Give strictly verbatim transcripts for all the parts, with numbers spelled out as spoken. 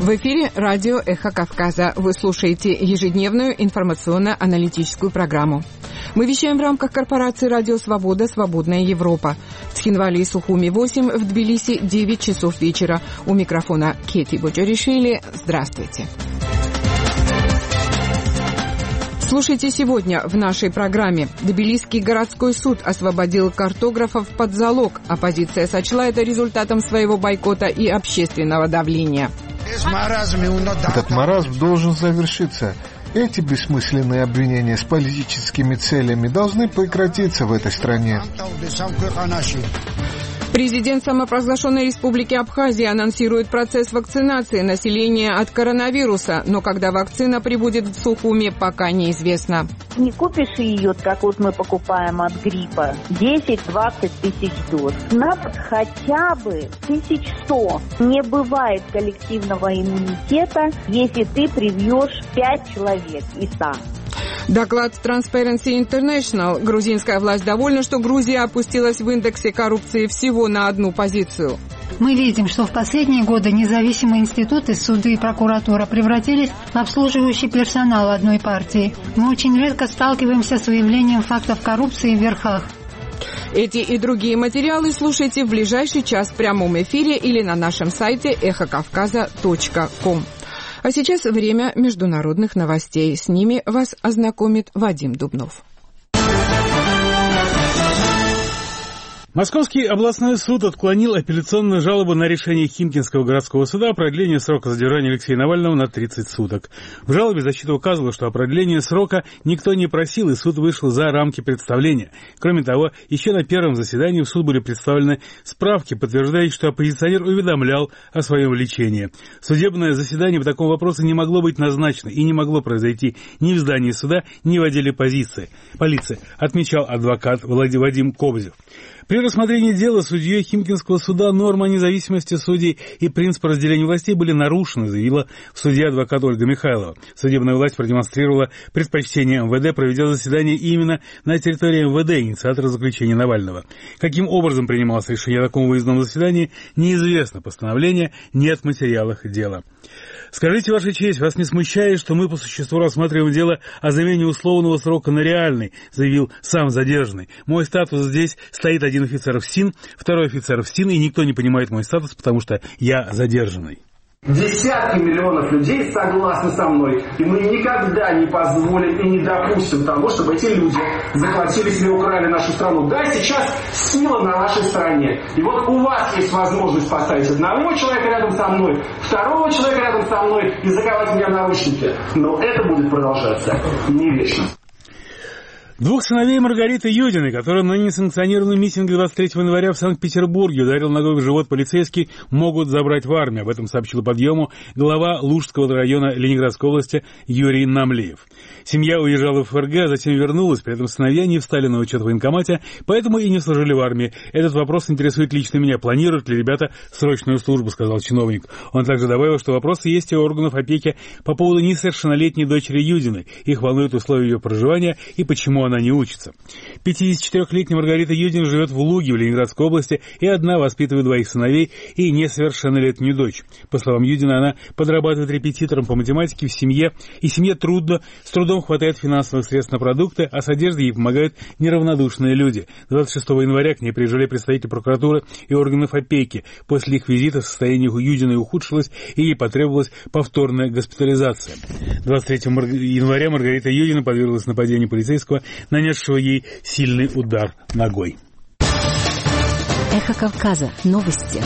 В эфире радио «Эхо Кавказа». Вы слушаете ежедневную информационно-аналитическую программу. Мы вещаем в рамках корпорации «Радио Свобода. Свободная Европа». В Цхинвале и Сухуми восемь, в Тбилиси девять часов вечера. У микрофона Кети Боджоришвили. Здравствуйте. Слушайте сегодня в нашей программе. Тбилисский городской суд освободил картографов под залог. Оппозиция сочла это результатом своего бойкота и общественного давления. Этот маразм должен завершиться. Эти бессмысленные обвинения с политическими целями должны прекратиться в этой стране. Президент самопровозглашенной республики Абхазия анонсирует процесс вакцинации населения от коронавируса, но когда вакцина прибудет в Сухуми, пока неизвестно. Не купишь ее, как вот мы покупаем от гриппа, десять-двадцать тысяч доз. Надо хотя бы тысяч сто. Не бывает коллективного иммунитета, если ты привьешь пять человек и сам. Доклад Transparency International. Грузинская власть довольна, что Грузия опустилась в индексе коррупции всего на одну позицию. Мы видим, что в последние годы независимые институты, суды и прокуратура превратились в обслуживающий персонал одной партии. Мы очень редко сталкиваемся с выявлением фактов коррупции в верхах. Эти и другие материалы слушайте в ближайший час в прямом эфире или на нашем сайте эхо кавказа точка ком. А сейчас время международных новостей. С ними вас ознакомит Вадим Дубнов. Московский областной суд отклонил апелляционную жалобу на решение Химкинского городского суда о продлении срока задержания Алексея Навального на тридцать суток. В жалобе защита указывала, что о продлении срока никто не просил, и суд вышел за рамки представления. Кроме того, еще на первом заседании в суд были представлены справки, подтверждающие, что оппозиционер уведомлял о своем лечении. Судебное заседание по такому вопросу не могло быть назначено и не могло произойти ни в здании суда, ни в отделе полиции, полиции, отмечал адвокат Вадим Кобзев. При рассмотрении дела судьей Химкинского суда норма независимости судей и принцип разделения властей были нарушены, заявила судья адвокат Ольга Михайлова. Судебная власть продемонстрировала предпочтение эм вэ дэ, проведя заседание именно на территории эм вэ дэ, инициатора заключения Навального. Каким образом принималось решение о таком выездном заседании, неизвестно. Постановление нет в материалах дела. Скажите, Ваша честь, вас не смущает, что мы по существу рассматриваем дело о замене условного срока на реальный, заявил сам задержанный. Мой статус здесь стоит один офицер в СИН, второй офицер в СИН, и никто не понимает мой статус, потому что я задержанный. Десятки миллионов людей согласны со мной, и мы никогда не позволим и не допустим того, чтобы эти люди захватили себе, украли нашу страну. Да, сейчас сила на нашей стороне. И вот у вас есть возможность поставить одного человека рядом со мной, второго человека рядом со мной и заковать меня в наручники. Но это будет продолжаться не вечно. Двух сыновей Маргариты Юдиной, которые на несанкционированном митинге двадцать третьего января в Санкт-Петербурге ударил ногой в живот полицейский, могут забрать в армию. Об этом сообщил подъему глава Лужского района Ленинградской области Юрий Намлеев. Семья уезжала в эф эр гэ, а затем вернулась, при этом сыновья не встали на учет в военкомате, поэтому и не служили в армии. Этот вопрос интересует лично меня. Планируют ли ребята срочную службу, сказал чиновник. Он также добавил, что вопросы есть и у органов опеки по поводу несовершеннолетней дочери Юдиной. Их волнуют условия ее проживания и почему она не учится. пятидесятичетырёхлетняя Маргарита Юдина живет в Луге в Ленинградской области и одна воспитывает двоих сыновей и несовершеннолетнюю дочь. По словам Юдина, она подрабатывает репетитором по математике в семье, и семье трудно, с трудом хватает финансовых средств на продукты, а с одеждой ей помогают неравнодушные люди. двадцать шестого января к ней приезжали представители прокуратуры и органов опеки. После их визита состояние Юдиной ухудшилось, и ей потребовалась повторная госпитализация. двадцать третьего января Маргарита Юдина подверглась нападению полицейского, нанесшего ей сильный удар ногой. Эхо Кавказа. Новости.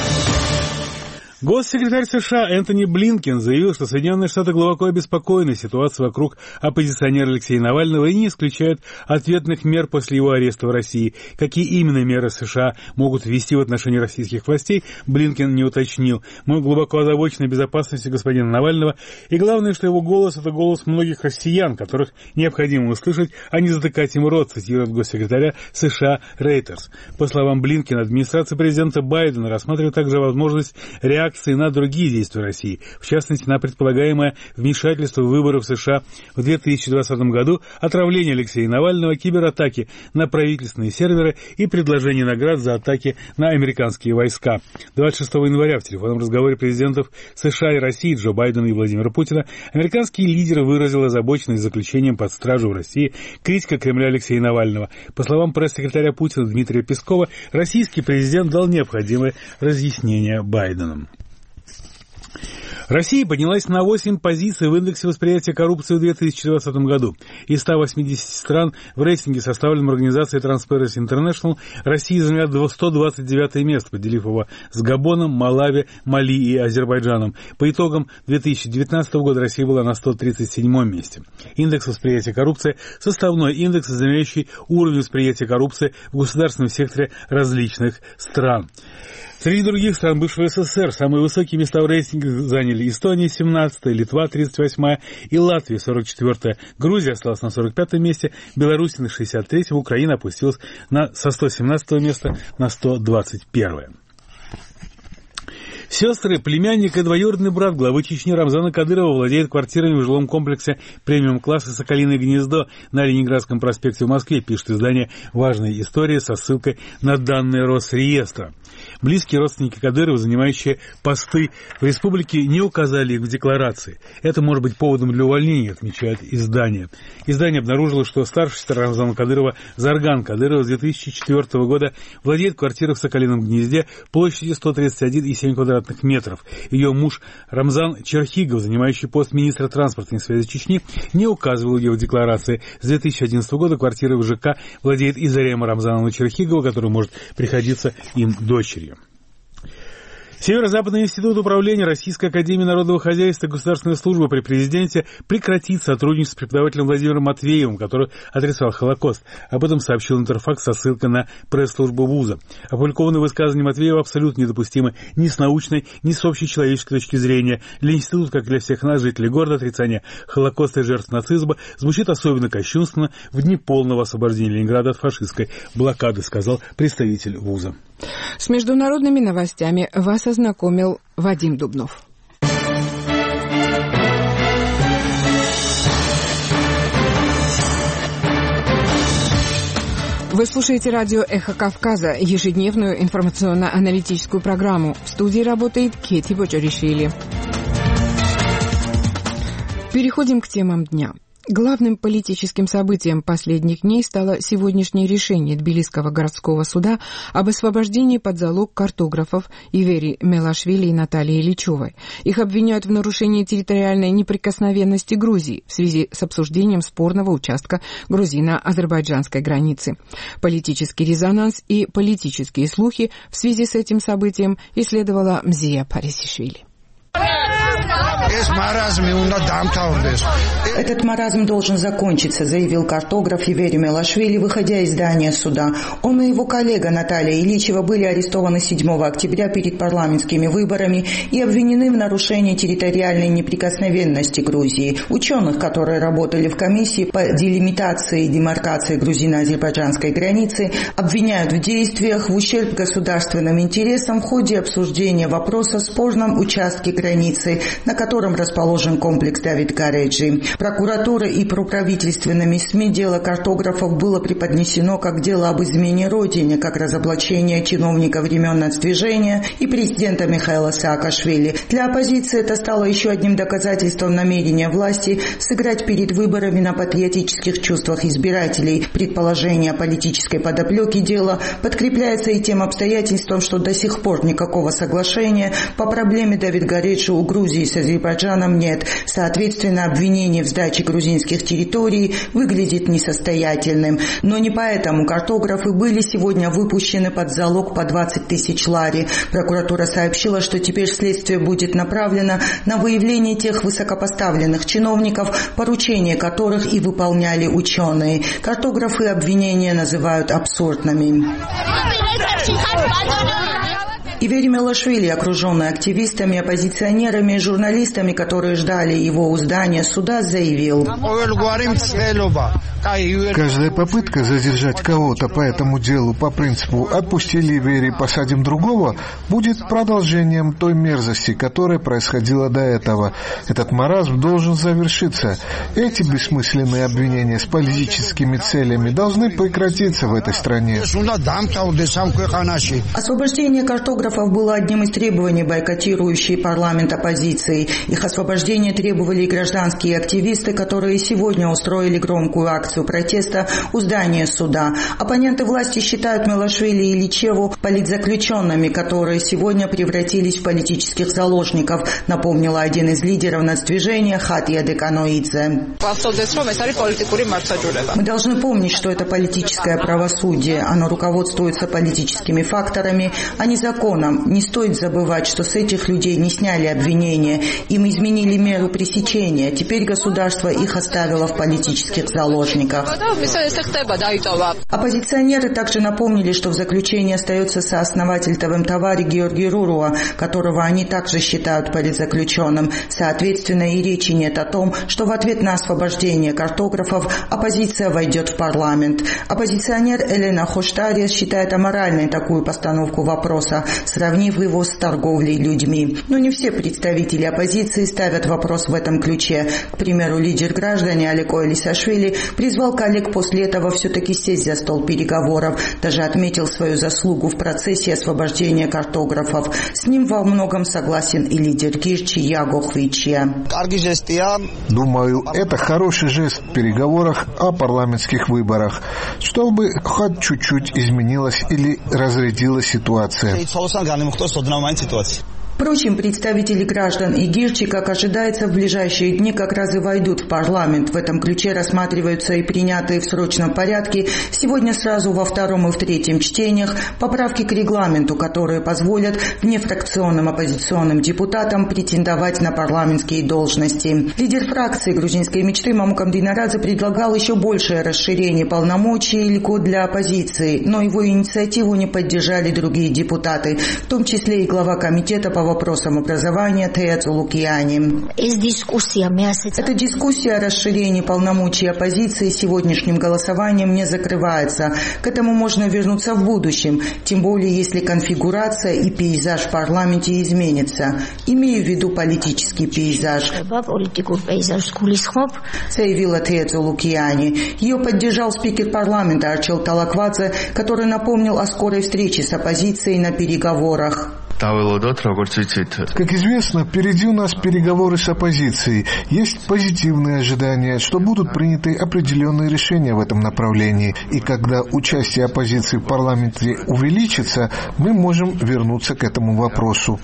Госсекретарь США Энтони Блинкен заявил, что Соединенные Штаты глубоко обеспокоены ситуацией вокруг оппозиционера Алексея Навального и не исключают ответных мер после его ареста в России. Какие именно меры США могут ввести в отношении российских властей, Блинкен не уточнил. Мы глубоко озабочены безопасностью господина Навального, и главное, что его голос — это голос многих россиян, которых необходимо услышать, а не затыкать ему рот, цитирует госсекретаря США Рейтерс. По словам Блинкена, администрация президента Байдена рассматривает также возможность реакции реакции на другие действия России, в частности, на предполагаемое вмешательство в выборы в США в две тысячи двадцатом году, отравление Алексея Навального, кибератаки на правительственные серверы и предложение наград за атаки на американские войска. двадцать шестого января в телефонном разговоре президентов США и России Джо Байдена и Владимира Путина американский лидер выразил озабоченность заключением под стражу в России критика Кремля Алексея Навального. По словам пресс-секретаря Путина Дмитрия Пескова, российский президент дал необходимое разъяснение Байдену. Россия поднялась на восемь позиций в индексе восприятия коррупции в две тысячи двадцатом году. Из ста восьмидесяти стран в рейтинге, составленном организацией Transparency International, Россия заняла сто двадцать девятое место, поделив его с Габоном, Малави, Мали и Азербайджаном. По итогам две тысячи девятнадцатого года Россия была на сто тридцать седьмом месте. Индекс восприятия коррупции – составной индекс, измеряющий уровень восприятия коррупции в государственном секторе различных стран. Среди других стран бывшего СССР самые высокие места в рейтинге заняли Эстония семнадцатое, Литва тридцать восьмое и Латвия сорок четвёртое. Грузия осталась на сорок пятом месте, Беларусь на шестьдесят третьем, Украина опустилась на, со сто семнадцатого места на сто двадцать первое. Сестры, племянник и двоюродный брат главы Чечни Рамзана Кадырова владеют квартирами в жилом комплексе премиум-класса «Соколиное гнездо» на Ленинградском проспекте в Москве, пишет издание «Важные истории» со ссылкой на данные Росреестра. Близкие родственники Кадырова, занимающие посты в республике, не указали их в декларации. Это может быть поводом для увольнения, отмечает издание. Издание обнаружило, что старшая сестра Рамзана Кадырова, Зарган Кадырова, с две тысячи четвёртого года владеет квартирой в Соколином гнезде площадью сто тридцать один и семь квадратных метров. Ее муж Рамзан Черхигов, занимающий пост министра транспорта и связи Чечни, не указывал ее в декларации. С две тысячи одиннадцатого года квартирой в ЖК владеет и Зарема Рамзановна Черхигова, которая может приходиться им дочерью. Северо-Западный институт управления Российской академии народного хозяйства и государственной службы при президенте прекратит сотрудничество с преподавателем Владимиром Матвеевым, который отрицал Холокост. Об этом сообщил Интерфакс со ссылкой на пресс-службу вуза. Опубликованные высказывания Матвеева абсолютно недопустимы ни с научной, ни с общечеловеческой точки зрения. Для института, как и для всех нас, жителей города, отрицание Холокоста и жертв нацизма звучит особенно кощунственно в дни полного освобождения Ленинграда от фашистской блокады, сказал представитель вуза. С международными новостями вас ознакомил Вадим Дубнов. Вы слушаете радио «Эхо Кавказа», ежедневную информационно-аналитическую программу. В студии работает Кети Бочаришвили. Переходим к темам дня. Главным политическим событием последних дней стало сегодняшнее решение Тбилисского городского суда об освобождении под залог картографов Ивери Мелашвили и Натальи Ильичевой. Их обвиняют в нарушении территориальной неприкосновенности Грузии в связи с обсуждением спорного участка грузино-азербайджанской границы. Политический резонанс и политические слухи в связи с этим событием исследовала Мзия Парисишвили. Этот маразм должен закончиться, заявил картограф Ивери Мелашвили, выходя из здания суда. Он и его коллега Наталья Ильичева были арестованы седьмого октября перед парламентскими выборами и обвинены в нарушении территориальной неприкосновенности Грузии. Ученых, которые работали в комиссии по делимитации и демаркации грузино-азербайджанской границы, обвиняют в действиях в ущерб государственным интересам в ходе обсуждения вопроса о спорном участке границы, на котором расположен комплекс Давид-Гареджи. Прокуратура и проправительственными СМИ дело картографов было преподнесено как дело об измене Родине, как разоблачение чиновника времен нацдвижения и президента Михаила Саакашвили. Для оппозиции это стало еще одним доказательством намерения власти сыграть перед выборами на патриотических чувствах избирателей. Предположение о политической подоплеке дела подкрепляется и тем обстоятельством, что до сих пор никакого соглашения по проблеме Давид-Гареджи у Грузии с Азербайджаном нет. Соответственно, обвинение в сдаче грузинских территорий выглядит несостоятельным. Но не поэтому картографы были сегодня выпущены под залог по двадцать тысяч лари. Прокуратура сообщила, что теперь следствие будет направлено на выявление тех высокопоставленных чиновников, поручения которых и выполняли ученые. Картографы обвинения называют абсурдными. Ивери Мелашвили, окруженный активистами, оппозиционерами и журналистами, которые ждали его у здания суда, заявил: «Каждая попытка задержать кого-то по этому делу по принципу «отпусти Ивери, посадим другого» будет продолжением той мерзости, которая происходила до этого. Этот маразм должен завершиться. Эти бессмысленные обвинения с политическими целями должны прекратиться в этой стране». Освобождение картографов было одним из требований бойкотирующей парламент оппозиции. Их освобождение требовали и гражданские активисты, которые сегодня устроили громкую акцию протеста у здания суда. Оппоненты власти считают Мелашвили и Иличеву политзаключенными, которые сегодня превратились в политических заложников, напомнила один из лидеров нацдвижения Хатия Деканоидзе. Мы должны помнить, что это политическое правосудие. Оно руководствуется политическими факторами, а не законом. Не стоит забывать, что с этих людей не сняли обвинения. Им изменили меру пресечения. Теперь государство их оставило в политических заложниках. Оппозиционеры также напомнили, что в заключении остается сооснователь Тавемтавари Георгий Руруа, которого они также считают политзаключенным. Соответственно, и речи нет о том, что в ответ на освобождение картографов оппозиция войдет в парламент. Оппозиционер Элена Хоштария считает аморальной такую постановку вопроса, сравнив его с торговлей людьми. Но не все представители оппозиции ставят вопрос в этом ключе. К примеру, лидер граждане Алеко Элисашвили призвал коллег после этого все-таки сесть за стол переговоров. Даже отметил свою заслугу в процессе освобождения картографов. С ним во многом согласен и лидер Гирчи Яго Хвичья. Думаю, это хороший жест в переговорах о парламентских выборах, чтобы хоть чуть-чуть изменилась или разрядилась ситуация. Впрочем, представители граждан и Гирчи, как ожидается, в ближайшие дни как раз и войдут в парламент. В этом ключе рассматриваются и принятые в срочном порядке сегодня сразу во втором и в третьем чтениях поправки к регламенту, которые позволят внефракционным оппозиционным депутатам претендовать на парламентские должности. Лидер фракции грузинской мечты Мамукам Динарадзе предлагал еще большее расширение полномочий и льгот для оппозиции, но его инициативу не поддержали другие депутаты, в том числе и глава комитета по вопросам образования Тея Цулукиани. Эта дискуссия о расширении полномочий оппозиции сегодняшним голосованием не закрывается. К этому можно вернуться в будущем, тем более если конфигурация и пейзаж в парламенте изменится. Имею в виду политический пейзаж, заявила Тея Цулукиани. Ее поддержал спикер парламента Арчил Талаквадзе, который напомнил о скорой встрече с оппозицией на переговорах. Как известно, впереди у нас переговоры с оппозицией. Есть позитивные ожидания, что будут приняты определенные решения в этом направлении. И когда участие оппозиции в парламенте увеличится, мы можем вернуться к этому вопросу.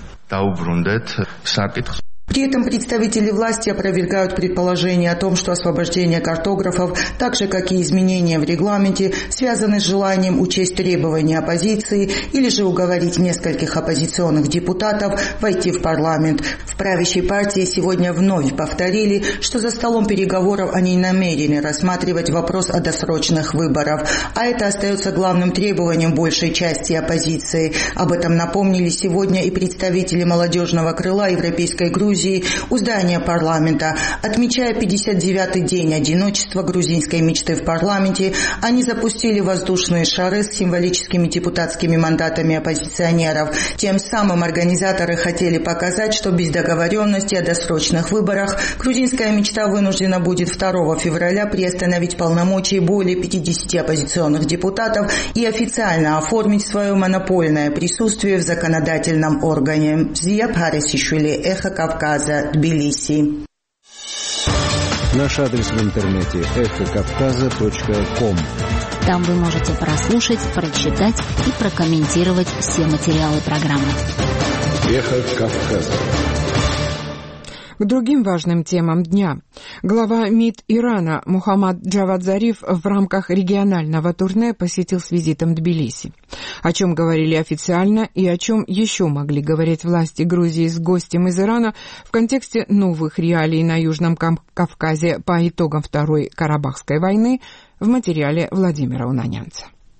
При этом представители власти опровергают предположение о том, что освобождение картографов, так же как и изменения в регламенте, связаны с желанием учесть требования оппозиции или же уговорить нескольких оппозиционных депутатов войти в парламент. В правящей партии сегодня вновь повторили, что за столом переговоров они намерены рассматривать вопрос о досрочных выборах, а это остается главным требованием большей части оппозиции. Об этом напомнили сегодня и представители молодежного крыла Европейской Грузии у здания парламента. Отмечая пятьдесят девятый день одиночества грузинской мечты в парламенте, они запустили воздушные шары с символическими депутатскими мандатами оппозиционеров. Тем самым организаторы хотели показать, что без договоренности о досрочных выборах грузинская мечта вынуждена будет второго февраля приостановить полномочия более пятидесяти оппозиционных депутатов и официально оформить свое монопольное присутствие в законодательном органе. Зия Парисишвили, Эхо Кавказа, Тбилиси. Наш адрес в интернете эхо кавказа точка ком. Там вы можете прослушать, прочитать и прокомментировать все материалы программы. Эхо Кавказа. К другим важным темам дня. Глава МИД Ирана Мухаммад Джавад Зариф в рамках регионального турне посетил с визитом Тбилиси. О чем говорили официально и о чем еще могли говорить власти Грузии с гостем из Ирана в контексте новых реалий на Южном Кавказе по итогам Второй Карабахской войны в материале Владимира Унанянца.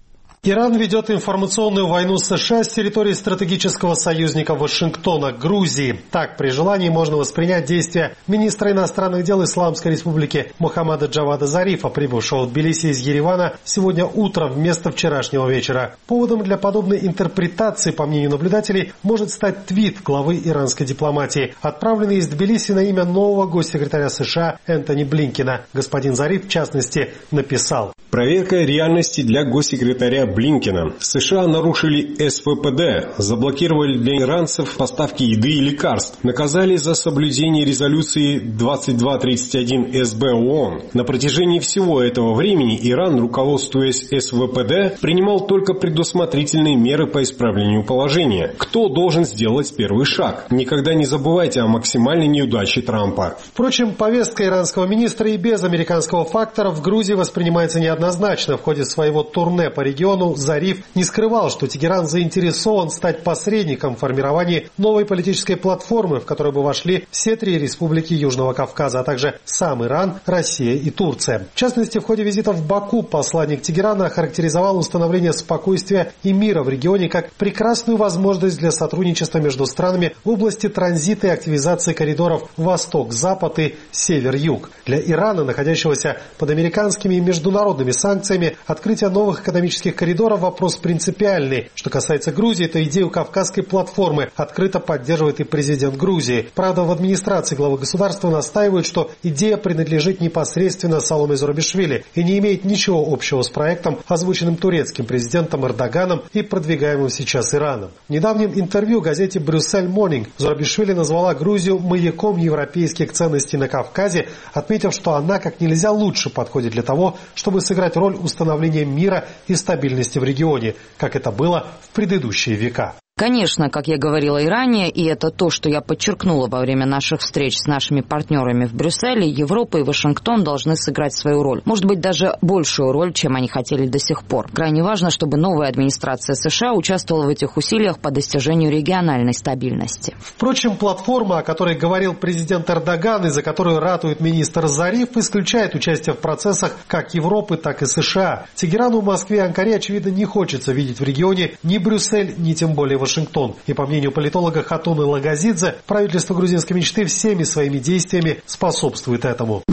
Иран ведет информационную войну с США с территории стратегического союзника Вашингтона, Грузии. Так, при желании можно воспринять действия министра иностранных дел Исламской Республики Мухаммада Джавада Зарифа, прибывшего в Тбилиси из Еревана сегодня утром вместо вчерашнего вечера. Поводом для подобной интерпретации, по мнению наблюдателей, может стать твит главы иранской дипломатии, отправленный из Тбилиси на имя нового госсекретаря США Энтони Блинкена. Господин Зариф, в частности, написал: «Проверка реальности для госсекретаря Блинкена. США нарушили эс вэ пэ дэ, заблокировали для иранцев поставки еды и лекарств, наказали за соблюдение резолюции двадцать два тридцать один эс бэ ООН. На протяжении всего этого времени Иран, руководствуясь эс вэ пэ дэ, принимал только предусмотрительные меры по исправлению положения. Кто должен сделать первый шаг? Никогда не забывайте о максимальной неудаче Трампа». Впрочем, повестка иранского министра и без американского фактора в Грузии воспринимается неоднозначно. В ходе своего турне по региону Зариф не скрывал, что Тегеран заинтересован стать посредником в формировании новой политической платформы, в которую бы вошли все три республики Южного Кавказа, а также сам Иран, Россия и Турция. В частности, в ходе визита в Баку посланник Тегерана охарактеризовал установление спокойствия и мира в регионе как прекрасную возможность для сотрудничества между странами в области транзита и активизации коридоров Восток-Запад и Север-Юг. Для Ирана, находящегося под американскими и международными санкциями, открытие новых экономических коридоров вопрос принципиальный. Что касается Грузии, то идею Кавказской платформы открыто поддерживает и президент Грузии. Правда, в администрации главы государства настаивают, что идея принадлежит непосредственно Саломе Зурабишвили и не имеет ничего общего с проектом, озвученным турецким президентом Эрдоганом и продвигаемым сейчас Ираном. В недавнем интервью газете «Брюссель Morning» Зурабишвили назвала Грузию маяком европейских ценностей на Кавказе, отметив, что она как нельзя лучше подходит для того, чтобы сыграть роль установления мира и стабильности в регионе, как это было в предыдущие века. Конечно, как я говорила и ранее, и это то, что я подчеркнула во время наших встреч с нашими партнерами в Брюсселе, Европа и Вашингтон должны сыграть свою роль. Может быть, даже большую роль, чем они хотели до сих пор. Крайне важно, чтобы новая администрация США участвовала в этих усилиях по достижению региональной стабильности. Впрочем, платформа, о которой говорил президент Эрдоган и за которую ратует министр Зариф, исключает участие в процессах как Европы, так и США. Тегерану, Москве и Анкаре, очевидно, не хочется видеть в регионе ни Брюссель, ни тем более Вашингтон. И по мнению политолога Хатуны Лагазидзе, правительство грузинской мечты всеми своими действиями способствует этому.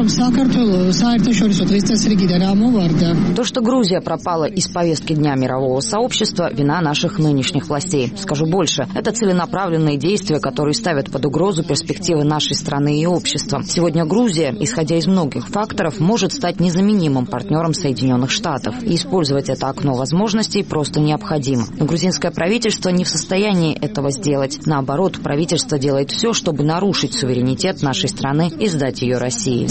То, что Грузия пропала из повестки дня мирового сообщества, вина наших нынешних властей. Скажу больше, это целенаправленные действия, которые ставят под угрозу перспективы нашей страны и общества. Сегодня Грузия, исходя из многих факторов, может стать незаменимым партнером Соединенных Штатов. И использовать это окно возможностей просто необходимо. Но грузинское правительство не в состоянии этого сделать. Наоборот, правительство делает все, чтобы нарушить суверенитет нашей страны и сдать ее России.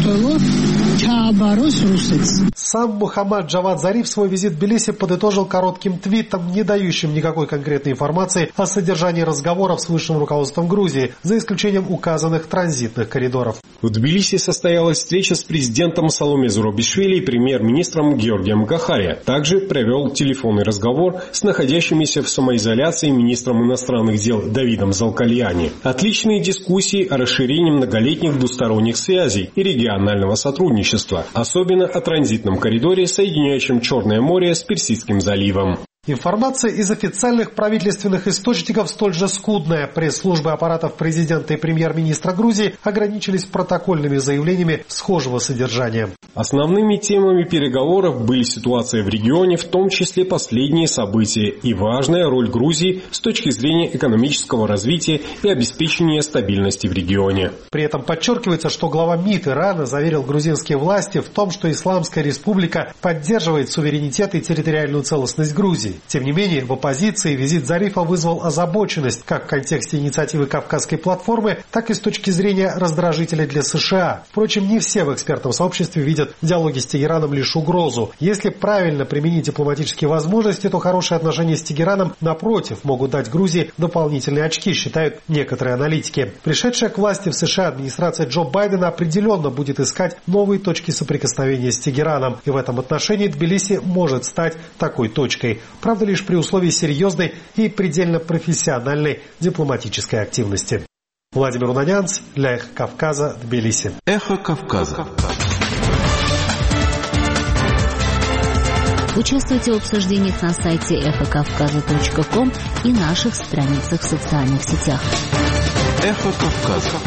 Сам Мухаммад Джавад Зариф свой визит в Тбилиси подытожил коротким твитом, не дающим никакой конкретной информации о содержании разговоров с высшим руководством Грузии, за исключением указанных транзитных коридоров. В Тбилиси состоялась встреча с президентом Саломе Зурабишвили и премьер-министром Георгием Гахари. Также провел телефонный разговор с находящимися в самоизоляции министром иностранных дел Давидом Залкальяни. Отличные дискуссии о расширении многолетних двусторонних связей и регионального сотрудничества, особенно о транзитном коридоре, соединяющем Черное море с Персидским заливом. Информация из официальных правительственных источников столь же скудная. Пресс-службы аппаратов президента и премьер-министра Грузии ограничились протокольными заявлениями схожего содержания. Основными темами переговоров были ситуация в регионе, в том числе последние события, и важная роль Грузии с точки зрения экономического развития и обеспечения стабильности в регионе. При этом подчеркивается, что глава МИД Ирана заверил грузинские власти в том, что Исламская Республика поддерживает суверенитет и территориальную целостность Грузии. Тем не менее, в оппозиции визит Зарифа вызвал озабоченность как в контексте инициативы Кавказской платформы, так и с точки зрения раздражителя для США. Впрочем, не все в экспертном сообществе видят в диалоге с Тегераном лишь угрозу. Если правильно применить дипломатические возможности, то хорошие отношения с Тегераном, напротив, могут дать Грузии дополнительные очки, считают некоторые аналитики. Пришедшая к власти в США администрация Джо Байдена определенно будет искать новые точки соприкосновения с Тегераном. И в этом отношении Тбилиси может стать такой точкой. Правда, лишь при условии серьезной и предельно профессиональной дипломатической активности. Владимир Унанянц для «Эхо Кавказа», Тбилиси. Эхо Кавказа. Участвуйте в обсуждениях на сайте эхо кавказа точка ком и наших страницах в социальных сетях. Эхо Кавказа.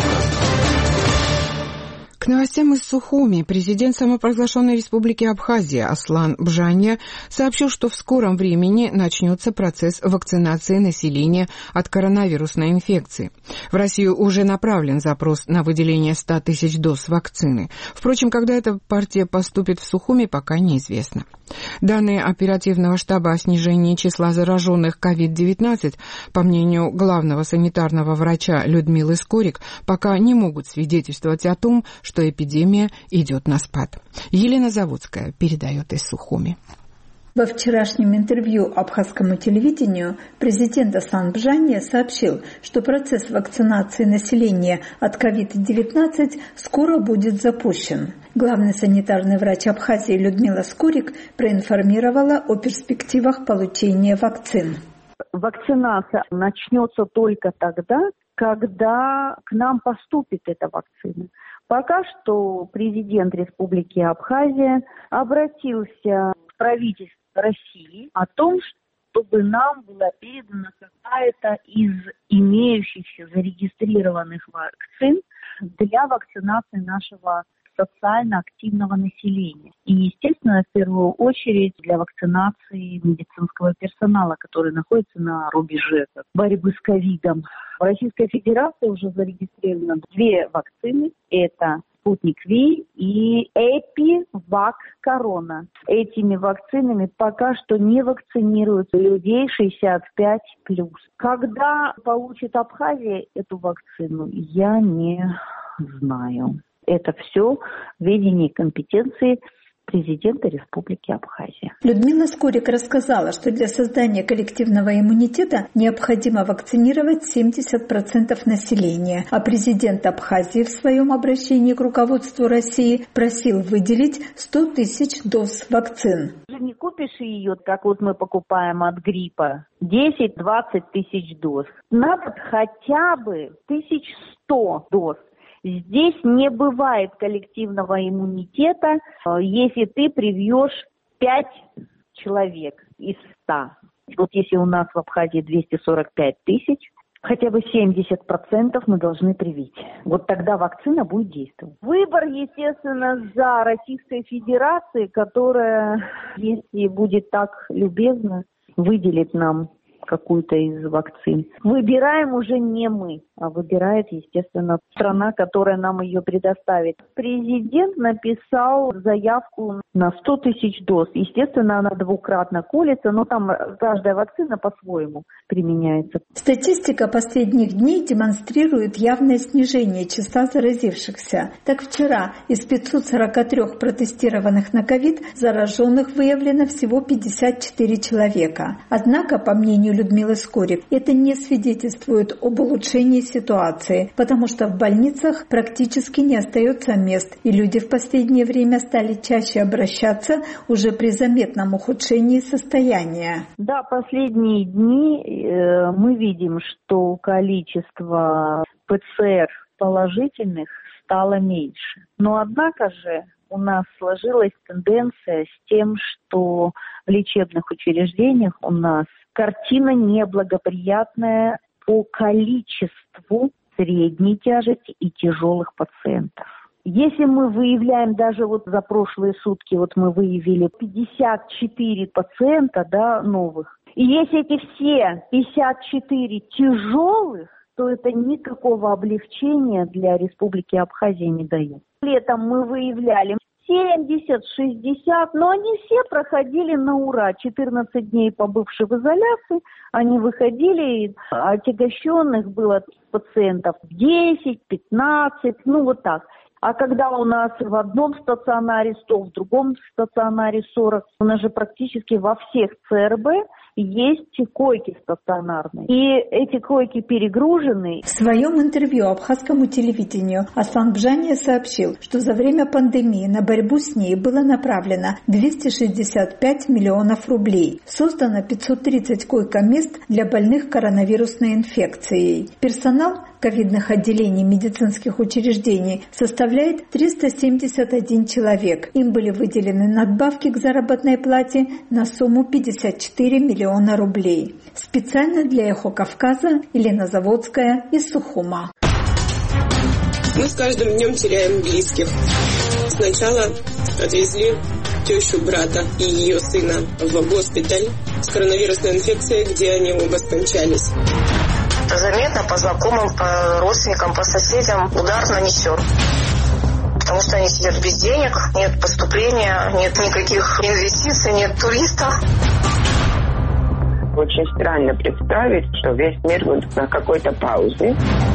К новостям из Сухуми. Президент самопровозглашенной республики Абхазия Аслан Бжанья сообщил, что в скором времени начнется процесс вакцинации населения от коронавирусной инфекции. В Россию уже направлен запрос на выделение ста тысяч доз вакцины. Впрочем, когда эта партия поступит в Сухуми, пока неизвестно. Данные оперативного штаба о снижении числа зараженных ковид девятнадцать, по мнению главного санитарного врача Людмилы Скорик, пока не могут свидетельствовать о том, что эпидемия идет на спад. Елена Заводская передает из Сухуми. Во вчерашнем интервью абхазскому телевидению президент Аслан Бжанья сообщил, что процесс вакцинации населения от ковид девятнадцать скоро будет запущен. Главный санитарный врач Абхазии Людмила Скорик проинформировала о перспективах получения вакцин. Вакцинация начнется только тогда, когда к нам поступит эта вакцина. Пока что президент Республики Абхазия обратился к правительству России о том, чтобы нам была передана какая-то из имеющихся зарегистрированных вакцин для вакцинации нашего социально активного населения. И, естественно, в первую очередь для вакцинации медицинского персонала, который находится на рубеже борьбы с ковидом. В Российской Федерации уже зарегистрировано две вакцины. Это Спутник Ви и Эпивак Корона. Этими вакцинами пока что не вакцинируют людей шестьдесят пять плюс. Когда получит Абхазия эту вакцину, я не знаю. Это все в ведении компетенции президента Республики Абхазия. Людмила Скорик рассказала, что для создания коллективного иммунитета необходимо вакцинировать семьдесят процентов населения, а президент Абхазии в своем обращении к руководству России просил выделить сто тысяч доз вакцин. Не купишь ее, как вот мы покупаем от гриппа, десять-двадцать тысяч доз. Надо хотя бы тысяч сто доз. Здесь не бывает коллективного иммунитета, если ты привьешь пять человек из ста. Вот если у нас в Абхазии двести сорок пять тысяч, хотя бы семьдесят процентов мы должны привить. Вот тогда вакцина будет действовать. Выбор, естественно, за Российской Федерацией, которая, если будет так любезна, выделит нам какую-то из вакцин. Выбираем уже не мы, а выбирает, естественно, страна, которая нам ее предоставит. Президент написал заявку на сто тысяч доз. Естественно, она двукратно колется, но там каждая вакцина по-своему применяется. Статистика последних дней демонстрирует явное снижение числа заразившихся. Так вчера из пятисот сорока трёх протестированных на ковид зараженных выявлено всего пятьдесят четыре человека. Однако, по мнению Людмилы Скорик, это не свидетельствует об улучшении ситуации, потому что в больницах практически не остается мест, и люди в последнее время стали чаще обращаться уже при заметном ухудшении состояния. Да, последние дни э, мы видим, что количество ПЦР положительных стало меньше. Но однако же у нас сложилась тенденция с тем, что в лечебных учреждениях у нас картина неблагоприятная по количеству средней тяжести и тяжелых пациентов. Если мы выявляем даже вот за прошлые сутки, вот мы выявили пятьдесят четыре пациента, да, новых, и если эти все пятьдесят четыре тяжелых, то это никакого облегчения для Республики Абхазия не дает. Летом мы выявляли семьдесят, шестьдесят, но они все проходили на ура. четырнадцать дней побывши в изоляции, они выходили, а отягощенных было пациентов десять, пятнадцать, ну вот так. А когда у нас в одном стационаре сто, в другом стационаре сорок, у нас же практически во всех ЦРБ есть койки стационарные. И эти койки перегружены. В своем интервью абхазскому телевидению Аслан Бжанья сообщил, что за время пандемии на борьбу с ней было направлено двести шестьдесят пять миллионов рублей. Создано пятьсот тридцать койко-мест для больных коронавирусной инфекцией. Персонал ковидных отделений медицинских учреждений составляет триста семьдесят один человек. Им были выделены надбавки к заработной плате на сумму пятьдесят четыре миллиона рублей. Специально для «Эхо Кавказа» Елена Заводская из Сухума. Мы с каждым днем теряем близких. Сначала отвезли тещу брата и ее сына в госпиталь с коронавирусной инфекцией, где они оба скончались. Заметно по знакомым, по родственникам, по соседям удар нанесен. Потому что они сидят без денег, нет поступления, нет никаких инвестиций, нет туристов. Очень странно представить, что весь мир будет на какой-то паузе.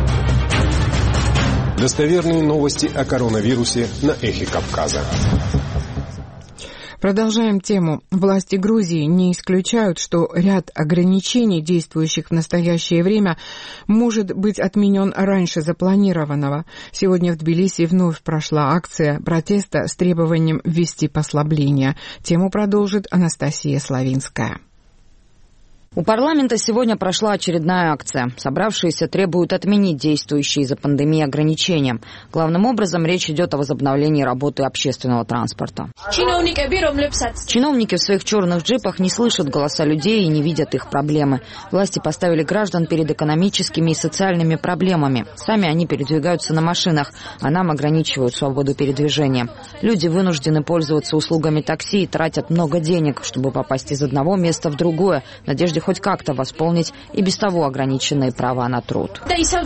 Достоверные новости о коронавирусе на Эхе Кавказа. Продолжаем тему. Власти Грузии не исключают, что ряд ограничений, действующих в настоящее время, может быть отменен раньше запланированного. Сегодня в Тбилиси вновь прошла акция протеста с требованием ввести послабления. Тему продолжит Анастасия Славинская. У парламента сегодня прошла очередная акция. Собравшиеся требуют отменить действующие из-за пандемии ограничения. Главным образом речь идет о возобновлении работы общественного транспорта. Чиновники в своих черных джипах не слышат голоса людей и не видят их проблемы. Власти поставили граждан перед экономическими и социальными проблемами. Сами они передвигаются на машинах, а нам ограничивают свободу передвижения. Люди вынуждены пользоваться услугами такси и тратят много денег, чтобы попасть из одного места в другое, в надежде хоть как-то восполнить и без того ограниченные права на труд.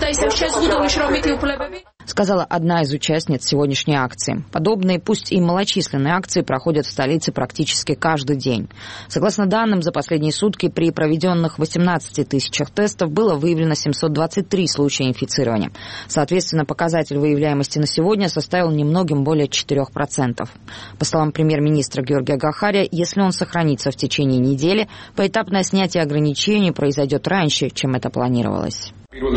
Сказала одна из участниц сегодняшней акции. Подобные, пусть и малочисленные акции проходят в столице практически каждый день. Согласно данным, за последние сутки при проведенных восемнадцати тысячах тестов было выявлено семьсот двадцать три случая инфицирования. Соответственно, показатель выявляемости на сегодня составил немногим более четырех процентов. По словам премьер-министра Георгия Гахария, если он сохранится в течение недели, поэтапное снятие ограничений произойдет раньше, чем это планировалось.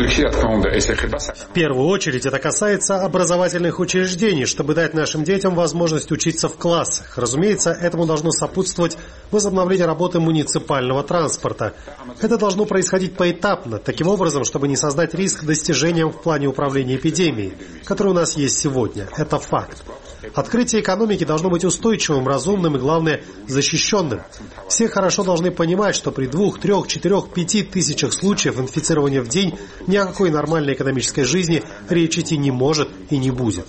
В первую очередь это касается образовательных учреждений, чтобы дать нашим детям возможность учиться в классах. Разумеется, этому должно сопутствовать возобновление работы муниципального транспорта. Это должно происходить поэтапно, таким образом, чтобы не создать риск достижениям в плане управления эпидемией, который у нас есть сегодня. Это факт. Открытие экономики должно быть устойчивым, разумным и, главное, защищенным. Все хорошо должны понимать, что при двух, трех, четырех, пяти тысячах случаев инфицирования в день ни о какой нормальной экономической жизни речь идти не может и не будет.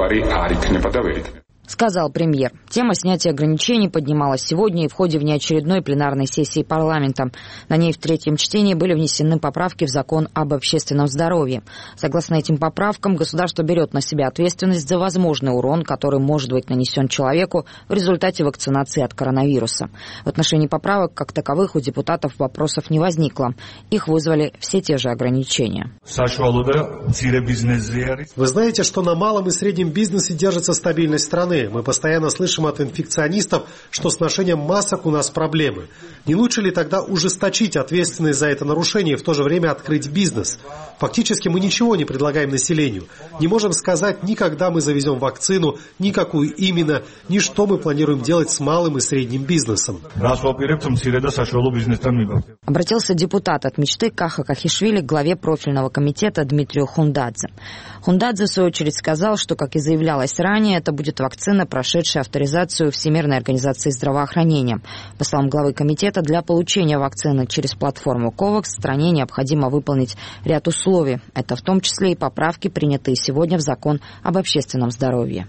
Сказал премьер. Тема снятия ограничений поднималась сегодня и в ходе внеочередной пленарной сессии парламента. На ней в третьем чтении были внесены поправки в закон об общественном здоровье. Согласно этим поправкам, государство берет на себя ответственность за возможный урон, который может быть нанесен человеку в результате вакцинации от коронавируса. В отношении поправок, как таковых, у депутатов вопросов не возникло. Их вызвали все те же ограничения. Вы знаете, что на малом и среднем бизнесе держится стабильность страны. Мы постоянно слышим от инфекционистов, что с ношением масок у нас проблемы. Не лучше ли тогда ужесточить ответственность за это нарушение и в то же время открыть бизнес? Фактически мы ничего не предлагаем населению. Не можем сказать ни когда мы завезем вакцину, ни какую именно, ни что мы планируем делать с малым и средним бизнесом. Обратился депутат от мечты Каха Кахишвили к главе профильного комитета Дмитрию Хундадзе. Хундадзе, в свою очередь, сказал, что, как и заявлялось ранее, это будет вакцина, прошедшая авторизацию Всемирной организации здравоохранения. По словам главы комитета, для получения вакцины через платформу ковакс стране необходимо выполнить ряд условий. Это в том числе и поправки, принятые сегодня в закон об общественном здоровье.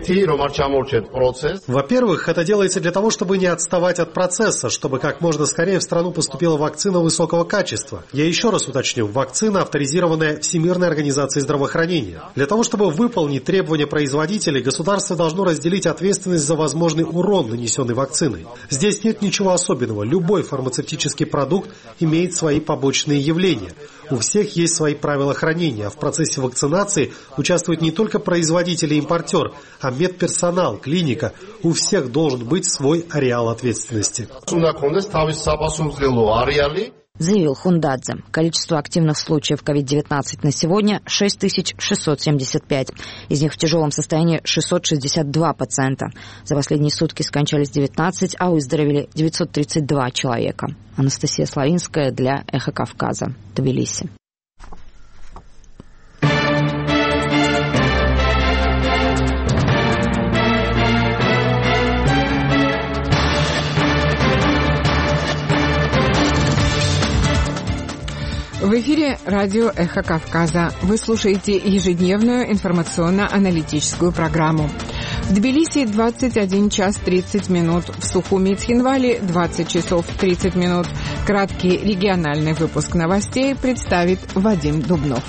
Во-первых, это делается для того, чтобы не отставать от процесса, чтобы как можно скорее в страну поступила вакцина высокого качества. Я еще раз уточню, вакцина, авторизированная Всемирной организацией здравоохранения. Для того, чтобы выполнить требования производителей, государство должно разделить ответственность за возможный урон, нанесенный вакциной. Здесь нет ничего особенного. Любой фармацевтический продукт имеет свои побочные явления. У всех есть свои правила хранения, а в процессе вакцинации участвует не только производитель и импортер, а медперсонал, клиника. У всех должен быть свой ареал ответственности. Заявил Хундадзе. Количество активных случаев ковид девятнадцать на сегодня шесть тысяч шестьсот семьдесят пять. Из них в тяжелом состоянии шестьсот шестьдесят два пациента. За последние сутки скончались девятнадцать, а выздоровели девятьсот тридцать два человека. Анастасия Славинская для Эхо Кавказа, Тбилиси. В эфире радио «Эхо Кавказа». Вы слушаете ежедневную информационно-аналитическую программу. В Тбилиси двадцать один час тридцать минут, в Сухуми и Цхинвале двадцать часов тридцать минут. Краткий региональный выпуск новостей представит Вадим Дубнов.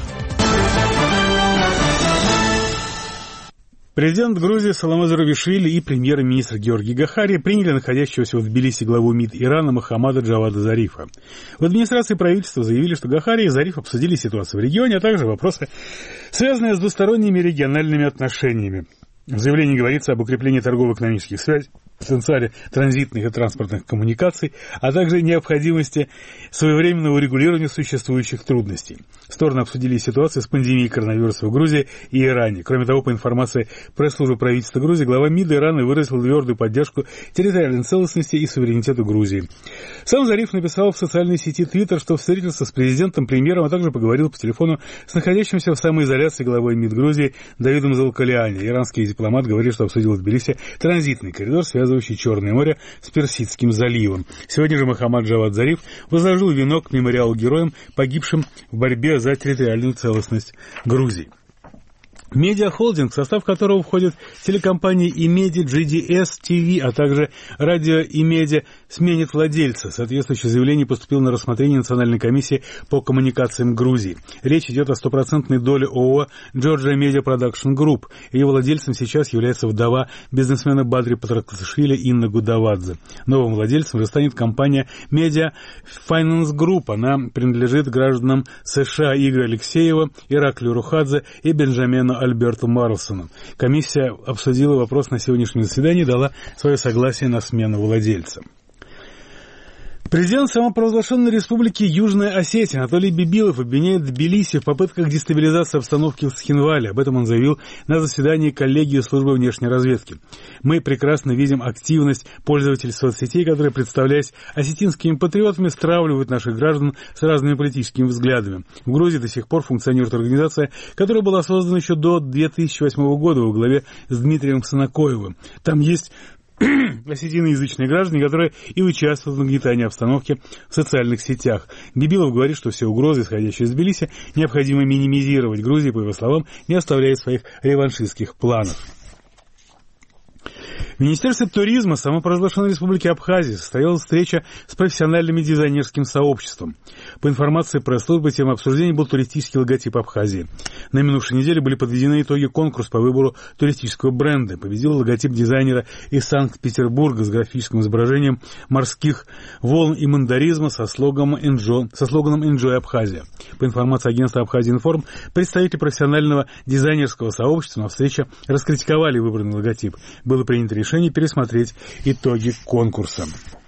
Президент Грузии Саломе Зурабишвили и премьер-министр Георгий Гахари приняли находящегося в Тбилиси главу МИД Ирана Мохаммада Джавада Зарифа. В администрации правительства заявили, что Гахари и Зариф обсудили ситуацию в регионе, а также вопросы, связанные с двусторонними региональными отношениями. В заявлении говорится об укреплении торгово-экономических связей, потенциале транзитных и транспортных коммуникаций, а также необходимости своевременного урегулирования существующих трудностей. Стороны обсудили ситуацию с пандемией коронавируса в Грузии и Иране. Кроме того, по информации пресс-службы правительства Грузии, глава МИДа Ирана выразил твердую поддержку территориальной целостности и суверенитету Грузии. Сам Зариф написал в социальной сети Twitter, что встретился с президентом, премьером, а также поговорил по телефону с находящимся в самоизоляции главой МИД Грузии Давидом Залкалиани. Иранский дипломат говорит, что обсудил в Тбилиси транзитный коридор, связывающий Черное море с Персидским заливом. Сегодня же Мохаммад Джавад Зариф возложил венок к мемориалу героям, погибшим в борьбе за территориальную целостность Грузии. Медиахолдинг, в состав которого входят телекомпании Имеди, джи ди эс ти ви, а также радио Имеди, сменит владельца. Соответствующее заявление поступило на рассмотрение Национальной комиссии по коммуникациям Грузии. Речь идет о стопроцентной доле ООО Georgia Media Production Group. Ее владельцем сейчас является вдова бизнесмена Бадри Патраксашвили Инна Гудавадзе. Новым владельцем же станет компания Media Finance Group. Она принадлежит гражданам США Игорю Алексееву, Ираклию Рухадзе и Бенджамину Альберту Марлсону. Комиссия обсудила вопрос на сегодняшнем заседании и дала свое согласие на смену владельца. Президент самопровозглашенной республики Южная Осетия Анатолий Бибилов обвиняет Тбилиси в попытках дестабилизации обстановки в Цхинвале. Об этом он заявил на заседании коллегии службы внешней разведки. Мы прекрасно видим активность пользователей соцсетей, которые, представляясь осетинскими патриотами, стравливают наших граждан с разными политическими взглядами. В Грузии до сих пор функционирует организация, которая была создана еще до две тысячи восьмого года во главе с Дмитрием Санакоевым. Там есть осетиноязычные граждане, которые и участвуют в нагнетании обстановки в социальных сетях. Бибилов говорит, что все угрозы, исходящие из Тбилиси, необходимо минимизировать. Грузия, по его словам, не оставляет своих реваншистских планов. В Министерстве туризма самопровозглашенной республики Абхазия состоялась встреча с профессиональным дизайнерским сообществом. По информации пресс-службы, темой обсуждения был туристический логотип Абхазии. На минувшей неделе были подведены итоги конкурса по выбору туристического бренда. Победил логотип дизайнера из Санкт-Петербурга с графическим изображением морских волн и мандаризма со слоганом «Enjoy», со слоганом «Enjoy Абхазия». По информации агентства «Абхазия-Информ», представители профессионального дизайнерского сообщества на встрече раскритиковали выбранный логотип. Было принято решение пересмотреть итоги конкурса.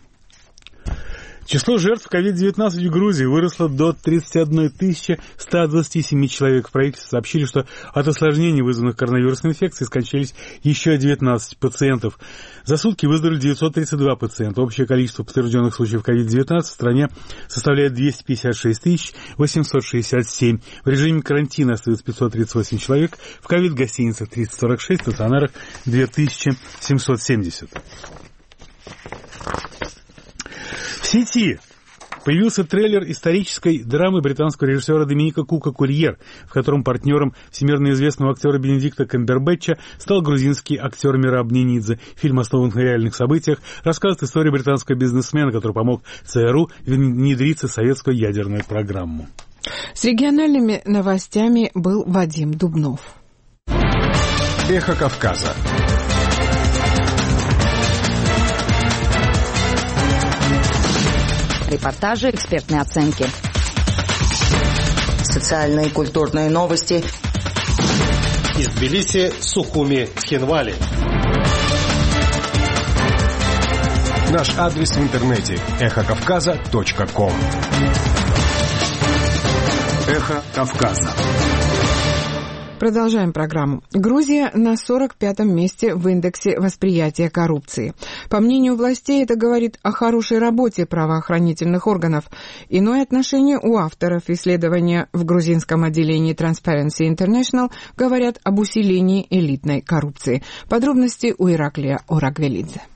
Число жертв ковид девятнадцать в Грузии выросло до тридцати одной тысячи ста двадцати семи человек. В правительстве сообщили, что от осложнений, вызванных коронавирусной инфекцией, скончались еще девятнадцать пациентов. За сутки выздоровели девятьсот тридцать два пациента. Общее количество подтвержденных случаев ковид девятнадцать в стране составляет двести пятьдесят шесть тысяч восемьсот шестьдесят семь. В режиме карантина остается пятьсот тридцать восемь человек. В ковид-гостиницах триста сорок шесть, в стационарах две тысячи семьсот семьдесят. В сети появился трейлер исторической драмы британского режиссера Доминика Кука «Курьер», в котором партнером всемирно известного актера Бенедикта Камбербэтча стал грузинский актер Мираб Ненидзе. Фильм основан на реальных событиях, рассказывает историю британского бизнесмена, который помог ЦРУ внедриться в советскую ядерную программу. С региональными новостями был Вадим Дубнов. Эхо Кавказа. Репортажи, экспертные оценки. Социальные и культурные новости. Из Тбилиси, Сухуми, Цхинвали. Наш адрес в интернете эхо кавказа точка ком. Эхо Кавказа. Продолжаем программу. Грузия на сорок пятом месте в индексе восприятия коррупции. По мнению властей, это говорит о хорошей работе правоохранительных органов. Иное отношение у авторов исследования в грузинском отделении Transparency International говорят об усилении элитной коррупции. Подробности у Ираклия Орагвелидзе.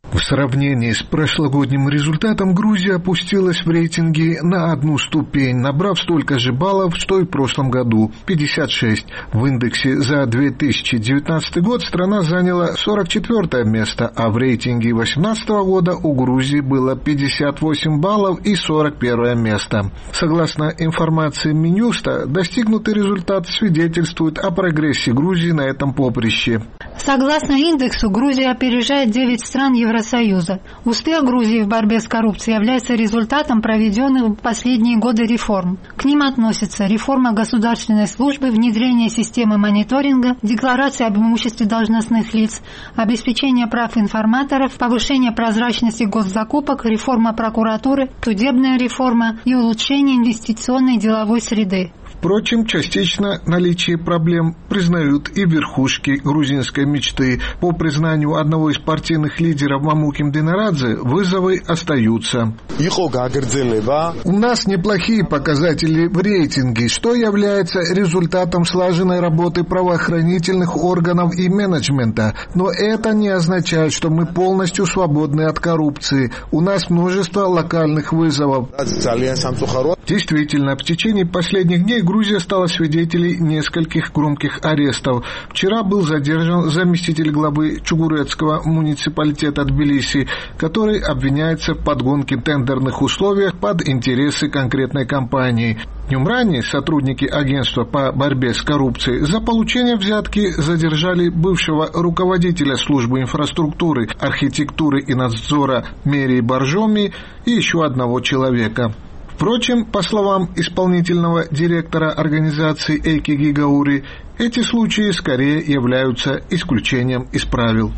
В сравнении с прошлогодним результатом Грузия опустилась в рейтинге на одну ступень, набрав столько же баллов, что и в прошлом году – пятьдесят шесть. В индексе за две тысячи девятнадцатый год страна заняла сорок четвёртое место, а в рейтинге две тысячи восемнадцатого года у Грузии было пятьдесят восемь баллов и сорок первое место. Согласно информации Минюста, достигнутый результат свидетельствует о прогрессе Грузии на этом поприще. Согласно индексу, Грузия опережает девять стран Евросоюза. Успех Грузии в борьбе с коррупцией является результатом проведенных в последние годы реформ. К ним относятся реформа государственной службы, внедрение системы мониторинга, декларация об имуществе должностных лиц, обеспечение прав информаторов, повышение прозрачности госзакупок, реформа прокуратуры, судебная реформа и улучшение инвестиционной и деловой среды. Впрочем, частично наличие проблем признают и верхушки грузинской мечты. По признанию одного из партийных лидеров Мамуким Динарадзе, вызовы остаются. У нас неплохие показатели в рейтинге, что является результатом слаженной работы правоохранительных органов и менеджмента. Но это не означает, что мы полностью свободны от коррупции. У нас множество локальных вызовов. Действительно, в течение последних дней Грузия стала свидетелем нескольких громких арестов. Вчера был задержан заместитель главы Чугурецкого муниципалитета Тбилиси, который обвиняется в подгонке тендерных условий под интересы конкретной компании. Днем ранее сотрудники агентства по борьбе с коррупцией за получение взятки задержали бывшего руководителя службы инфраструктуры, архитектуры и надзора мэрии Боржоми и еще одного человека. Впрочем, по словам исполнительного директора организации Эйки Гигаури, эти случаи скорее являются исключением из правил.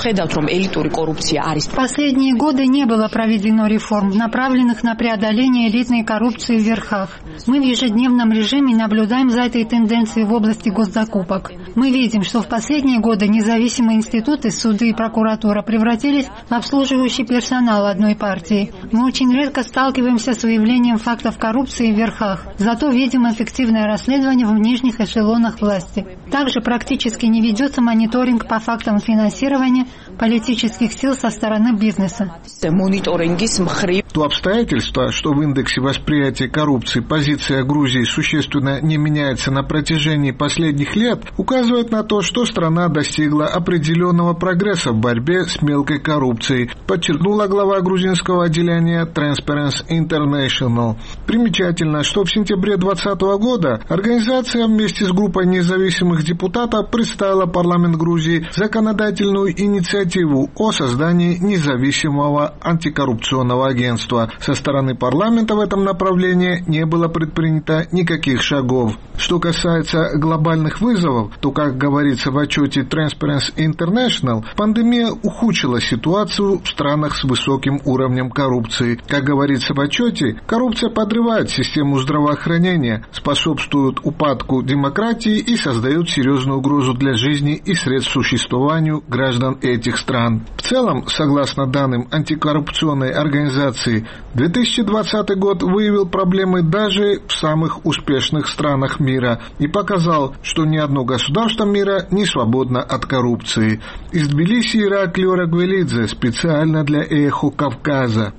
В последние годы не было проведено реформ, направленных на преодоление элитной коррупции в верхах. Мы в ежедневном режиме наблюдаем за этой тенденцией в области госзакупок. Мы видим, что в последние годы независимые институты, суды и прокуратура превратились в обслуживающий персонал одной партии. Мы очень редко сталкиваемся с выявлением фактов коррупции в верхах, зато видим эффективное расследование в нижних эшелонах власти. Также практически не ведется мониторинг по фактам финансирования политических сил со стороны бизнеса. То обстоятельство, что в индексе восприятия коррупции позиция Грузии существенно не меняется на протяжении последних лет, указывает на то, что страна достигла определенного прогресса в борьбе с мелкой коррупцией, подчеркнула глава грузинского отделения Transparency International. Примечательно, что в сентябре две тысячи двадцатого года организация вместе с группой независимых депутатов представила парламент Грузии законодательную инициативу о создании независимого антикоррупционного агентства. Со стороны парламента в этом направлении не было предпринято никаких шагов. Что касается глобальных вызовов, то, как говорится в отчете Transparency International, пандемия ухудшила ситуацию в странах с высоким уровнем коррупции. Как говорится в отчете, коррупция подрывает систему здравоохранения, способствует упадку демократии и создает серьезную угрозу для жизни и средств существованию граждан этих стран. В целом, согласно данным антикоррупционной организации, две тысячи двадцатый год выявил проблемы даже в самых успешных странах мира и показал, что ни одно государство мира не свободно от коррупции. Из Тбилиси Ираклий Орагвелидзе специально для «Эхо Кавказа».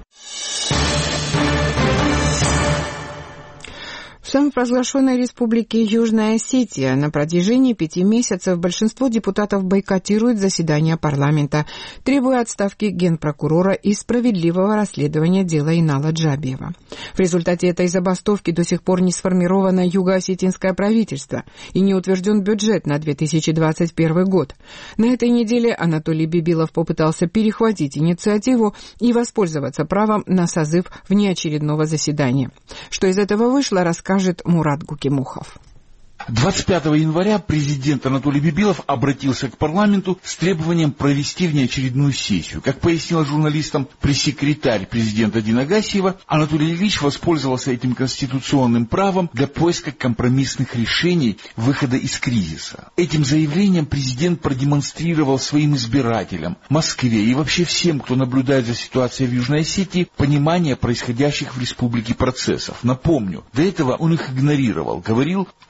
В самопровозглашенной республике Южная Осетия на протяжении пяти месяцев большинство депутатов бойкотирует заседания парламента, требуя отставки генпрокурора и справедливого расследования дела Инала Джабиева. В результате этой забастовки до сих пор не сформировано юго-осетинское правительство и не утвержден бюджет на две тысячи двадцать первый год. На этой неделе Анатолий Бибилов попытался перехватить инициативу и воспользоваться правом на созыв внеочередного заседания. Что из этого вышло, расскажет Мурат Гукимухов. двадцать пятого января президент Анатолий Бибилов обратился к парламенту с требованием провести внеочередную сессию. Как пояснил журналистам пресс-секретарь президента Дина Гасиева, Анатолий Ильич воспользовался этим конституционным правом для поиска компромиссных решений выхода из кризиса. Этим заявлением президент продемонстрировал своим избирателям, Москве и вообще всем, кто наблюдает за ситуацией в Южной Осетии, понимание происходящих в республике процессов. Напомню, до этого он их игнорировал, говорил, что в республике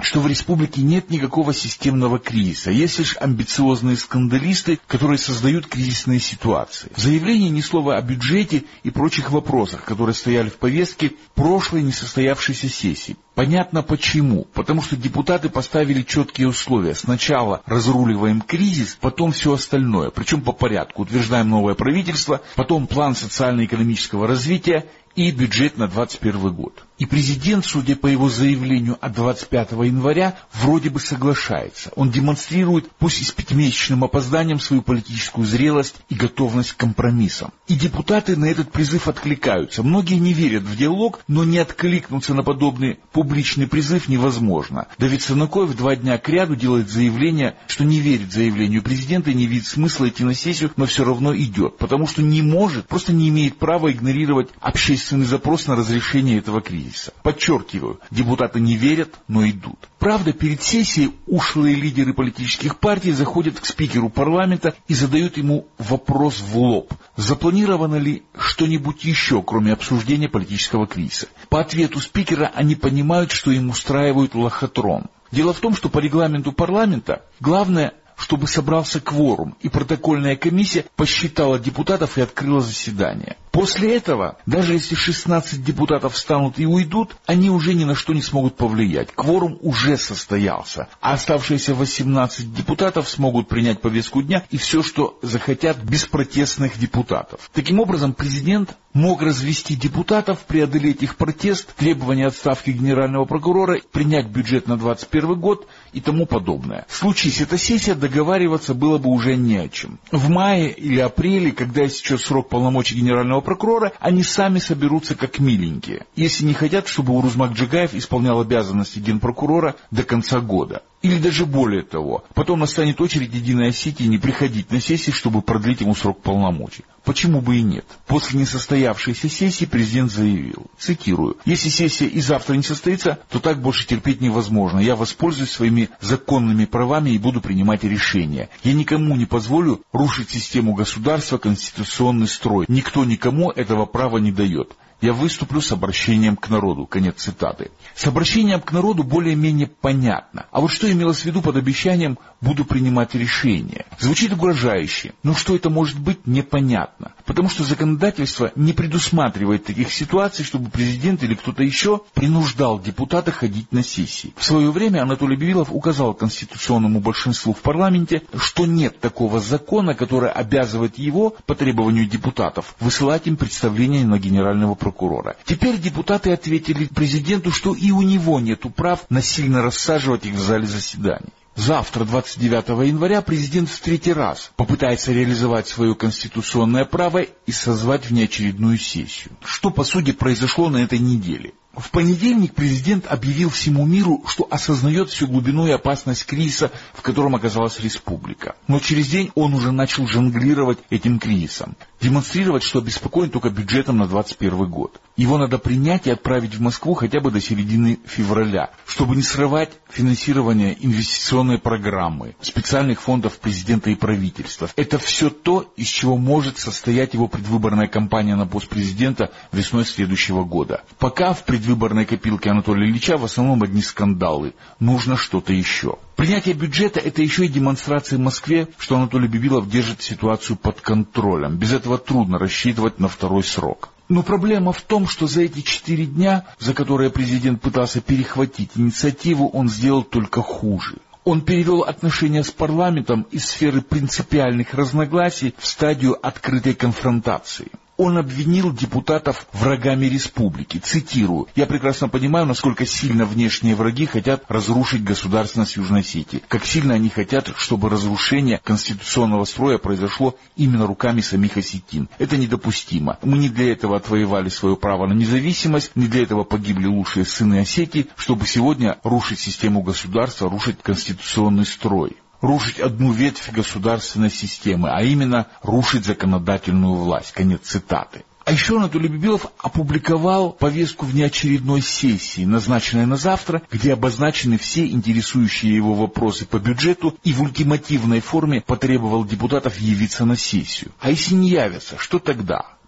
республике нет никакого системного кризиса, есть лишь амбициозные скандалисты, которые создают кризисные ситуации. В заявлении ни слова о бюджете и прочих вопросах, которые стояли в повестке прошлой несостоявшейся сессии. Понятно почему. Потому что депутаты поставили четкие условия. Сначала разруливаем кризис, потом все остальное. Причем по порядку. Утверждаем новое правительство, потом план социально-экономического развития и бюджет на двадцать первый год. И президент, судя по его заявлению от двадцать пятого января, вроде бы соглашается. Он демонстрирует, пусть и с пятимесячным опозданием, свою политическую зрелость и готовность к компромиссам. И депутаты на этот призыв откликаются. Многие не верят в диалог, но не откликнуться на подобный публичный призыв невозможно. Давид Сырнакоев два дня кряду делает заявление, что не верит заявлению президента и не видит смысла идти на сессию, но все равно идет, потому что не может, просто не имеет права игнорировать общественный запрос на разрешение этого кризиса. Подчеркиваю, депутаты не верят, но идут. Правда, перед сессией ушлые лидеры политических партий заходят к спикеру парламента и задают ему вопрос в лоб. Запланировано ли что-нибудь еще, кроме обсуждения политического кризиса? По ответу спикера они понимают, что им устраивают лохотрон. Дело в том, что по регламенту парламента главное, чтобы собрался кворум, и протокольная комиссия посчитала депутатов и открыла заседание. После этого, даже если шестнадцать депутатов встанут и уйдут, они уже ни на что не смогут повлиять. Кворум уже состоялся, а оставшиеся восемнадцать депутатов смогут принять повестку дня и все, что захотят, без протестных депутатов. Таким образом, президент мог развести депутатов, преодолеть их протест, требования отставки генерального прокурора, принять бюджет на двадцать первый год и тому подобное. Случись эта сессия, договариваться было бы уже не о чем. В мае или апреле, когда истечет срок полномочий генерального прокурора, они сами соберутся как миленькие, если не хотят, чтобы Урузмак Джигаев исполнял обязанности генпрокурора до конца года. Или даже более того, потом настанет очередь Единой Осетии не приходить на сессии, чтобы продлить ему срок полномочий. Почему бы и нет? После несостоявшейся сессии президент заявил, цитирую, «Если сессия и завтра не состоится, то так больше терпеть невозможно. Я воспользуюсь своими законными правами и буду принимать решения. Я никому не позволю рушить систему государства, конституционный строй. Никто никому этого права не дает. Я выступлю с обращением к народу». Конец цитаты. С обращением к народу более-менее понятно. А вот что имелось в виду под обещанием «буду принимать решения»? Звучит угрожающе, но что это может быть, непонятно. Потому что законодательство не предусматривает таких ситуаций, чтобы президент или кто-то еще принуждал депутата ходить на сессии. В свое время Анатолий Бибилов указал конституционному большинству в парламенте, что нет такого закона, который обязывает его, по требованию депутатов, высылать им представление на генерального прокурора. Теперь депутаты ответили президенту, что и у него нету прав насильно рассаживать их в зале заседаний. Завтра, двадцать девятого января, президент в третий раз попытается реализовать свое конституционное право и созвать внеочередную сессию. Что, по сути, произошло на этой неделе? В понедельник президент объявил всему миру, что осознает всю глубину и опасность кризиса, в котором оказалась республика. Но через день он уже начал жонглировать этим кризисом, демонстрировать, что обеспокоен только бюджетом на двадцать первый год. Его надо принять и отправить в Москву хотя бы до середины февраля, чтобы не срывать финансирование инвестиционной программы, специальных фондов президента и правительства. Это все то, из чего может состоять его предвыборная кампания на пост президента весной следующего года. Пока в предвыборной копилке Анатолия Ильича в основном одни скандалы. Нужно что-то еще. Принятие бюджета – это еще и демонстрация Москве, что Анатолий Бибилов держит ситуацию под контролем. Без этого трудно рассчитывать на второй срок. Но проблема в том, что за эти четыре дня, за которые президент пытался перехватить инициативу, он сделал только хуже. Он перевел отношения с парламентом из сферы принципиальных разногласий в стадию открытой конфронтации. Он обвинил депутатов врагами республики. Цитирую, «Я прекрасно понимаю, насколько сильно внешние враги хотят разрушить государственность Южной Осетии. Как сильно они хотят, чтобы разрушение конституционного строя произошло именно руками самих осетин. Это недопустимо. Мы не для этого отвоевали свое право на независимость, не для этого погибли лучшие сыны Осетии, чтобы сегодня рушить систему государства, рушить конституционный строй. Рушить одну ветвь государственной системы, а именно рушить законодательную власть». Конец цитаты. А еще Анатолий Бибилов опубликовал повестку внеочередной сессии, назначенной на завтра, где обозначены все интересующие его вопросы по бюджету, и в ультимативной форме потребовал депутатов явиться на сессию. А если не явятся, что тогда?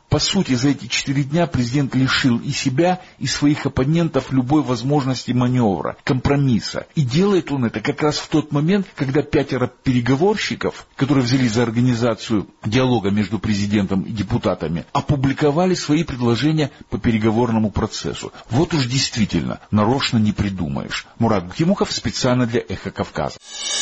По сути, за эти четыре дня президент лишил и себя, и своих оппонентов любой возможности маневра, компромисса. И делает он это как раз в тот момент, когда пятеро переговорщиков, которые взялись за организацию диалога между президентом и депутатами, опубликовали свои предложения по переговорному процессу. Вот уж действительно, нарочно не придумаешь. Мурат Бхимухов специально для «Эхо Кавказа».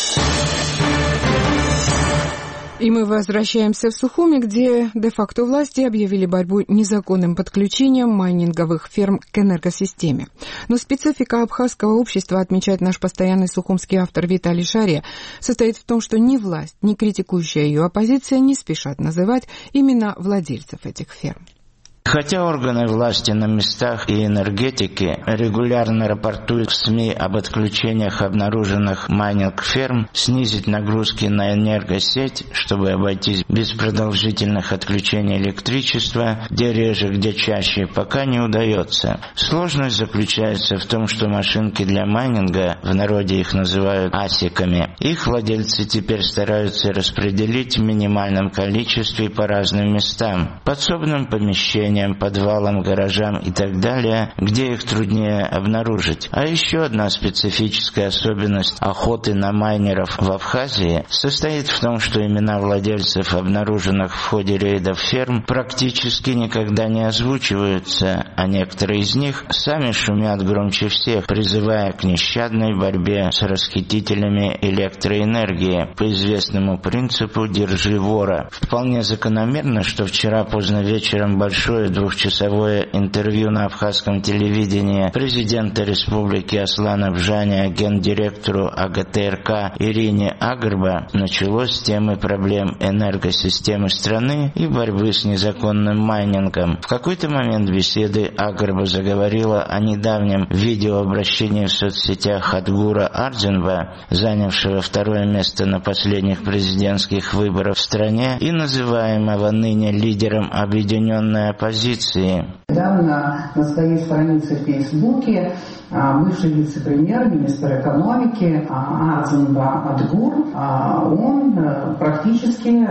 И мы возвращаемся в Сухуми, где де-факто власти объявили борьбу незаконным подключением майнинговых ферм к энергосистеме. Но специфика абхазского общества, отмечает наш постоянный сухумский автор Виталий Шария, состоит в том, что ни власть, ни критикующая ее оппозиция не спешат называть имена владельцев этих ферм. Хотя органы власти на местах и энергетики регулярно рапортуют в СМИ об отключениях обнаруженных майнинг-ферм, снизить нагрузки на энергосеть, чтобы обойтись без продолжительных отключений электричества, где реже, где чаще, пока не удается. Сложность заключается в том, что машинки для майнинга, в народе их называют асиками, их владельцы теперь стараются распределить в минимальном количестве по разным местам, подсобным помещениям, подвалам, гаражам и так далее, где их труднее обнаружить. А еще одна специфическая особенность охоты на майнеров в Абхазии состоит в том, что имена владельцев обнаруженных в ходе рейдов ферм практически никогда не озвучиваются, а некоторые из них сами шумят громче всех, призывая к нещадной борьбе с расхитителями электроэнергии по известному принципу «держи вора». Вполне закономерно, что вчера поздно вечером большое двухчасовое интервью на абхазском телевидении президента Республики Аслана Бжаня гендиректору АГТРК Ирине Агрба началось с темы проблем энергосистемы страны и борьбы с незаконным майнингом. В какой-то момент беседы Агрба заговорила о недавнем видеообращении в соцсетях Адгура Ардзинба, занявшего второе место на последних президентских выборах в стране и называемого ныне лидером объединенной оппозиции. Недавно на своей странице в Фейсбуке бывший вице-премьер, министр экономики Ардзинба Адгур, он практически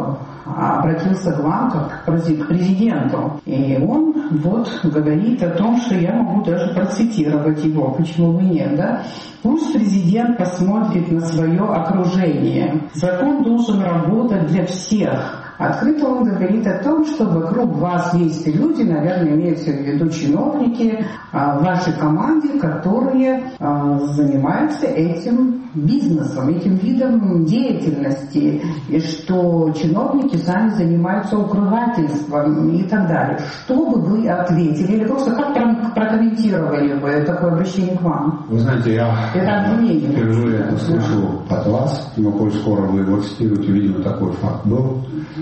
обратился к вам как к президенту. И он вот говорит о том, что я могу даже процитировать его, почему бы нет, да? Пусть президент посмотрит на свое окружение. Закон должен работать для всех. Открыто он говорит о том, что вокруг вас есть люди, наверное, имеются в виду чиновники в вашей команде, которые занимаются этим бизнесом, этим видом деятельности, и что чиновники сами занимаются укрывательством и так далее. Что бы вы ответили, или просто как прокомментировали бы такое обращение к вам? Вы знаете, я впервые это слышу от вас, но коль скоро вы его цитируете, видимо, такой факт был.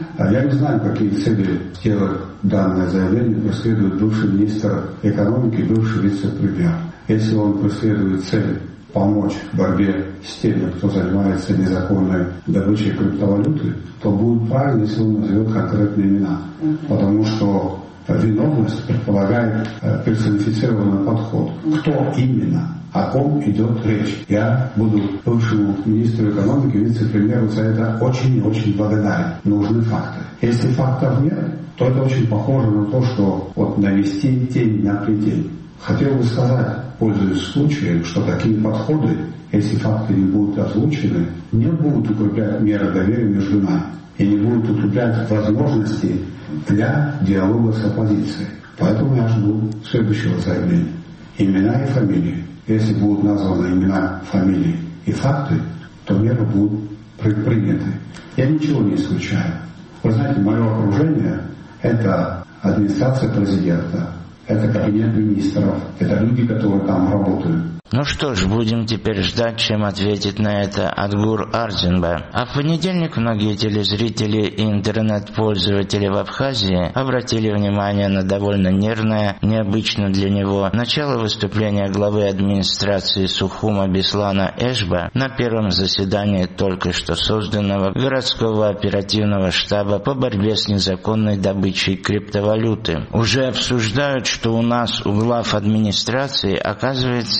Я не знаю, какие цели делает данное заявление, преследует бывший министр экономики, бывший вице-премьер. Если он преследует цель помочь в борьбе с теми, кто занимается незаконной добычей криптовалюты, то будет правильно, если он назовет конкретные имена. Потому что виновность предполагает персонифицированный подход. Кто именно? О ком идет речь? Я буду бывшему министру экономики, вице-премьеру за это очень и очень благодарен. Нужны факты. Если фактов нет, то это очень похоже на то, что вот навести тень на предел. Хотел бы сказать, пользуясь случаем, что такие подходы, если факты не будут озвучены, не будут укреплять меры доверия между нами и не будут укреплять возможности для диалога с оппозицией. Поэтому я жду следующего заявления. Имена и фамилии. Если будут названы имена, фамилии и факты, то меры будут предприняты. Я ничего не исключаю. Вы знаете, мое окружение – это администрация президента, это кабинет министров, это люди, которые там работают. Ну что ж, будем теперь ждать, чем ответит на это Адгур Ардзинба. А в понедельник многие телезрители и интернет-пользователи в Абхазии обратили внимание на довольно нервное, необычно для него, начало выступления главы администрации Сухума Беслана Эшба на первом заседании только что созданного городского оперативного штаба по борьбе с незаконной добычей криптовалюты. Уже обсуждают, что у нас у глав администрации, оказывается, есть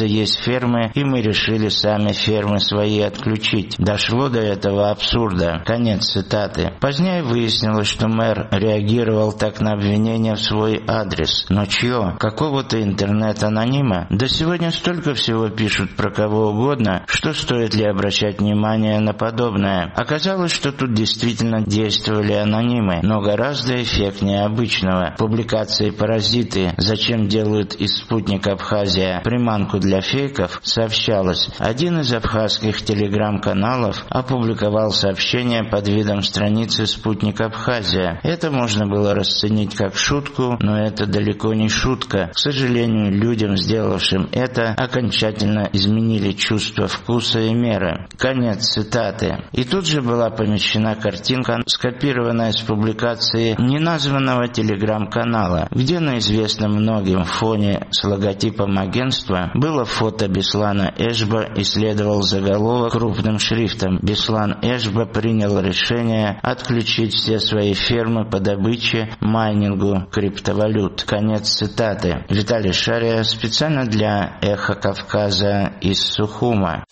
фермы, и мы решили сами фермы свои отключить. Дошло до этого абсурда». Конец цитаты. Позднее выяснилось, что мэр реагировал так на обвинения в свой адрес. Но чье? Какого-то интернет-анонима? Да сегодня столько всего пишут про кого угодно, что стоит ли обращать внимание на подобное. Оказалось, что тут действительно действовали анонимы, но гораздо эффектнее обычного. Публикации «Паразиты. Зачем делают из спутника Абхазия приманку для фейков» сообщалось. Один из абхазских телеграм-каналов опубликовал сообщение под видом страницы «Спутник Абхазия». Это можно было расценить как шутку, но это далеко не шутка. К сожалению, людям, сделавшим это, окончательно изменили чувство вкуса и меры. Конец цитаты. И тут же была помещена картинка, скопированная с публикации неназванного телеграм-канала, где на известном многим фоне с логотипом агентства было фото Беслана Эшба и следовал заголовок крупным шрифтом: «Беслан Эшба принял решение отключить все свои фермы по добыче, майнингу криптовалют». Конец цитаты. Виталий Шария специально для «Эхо Кавказа» из Сухума.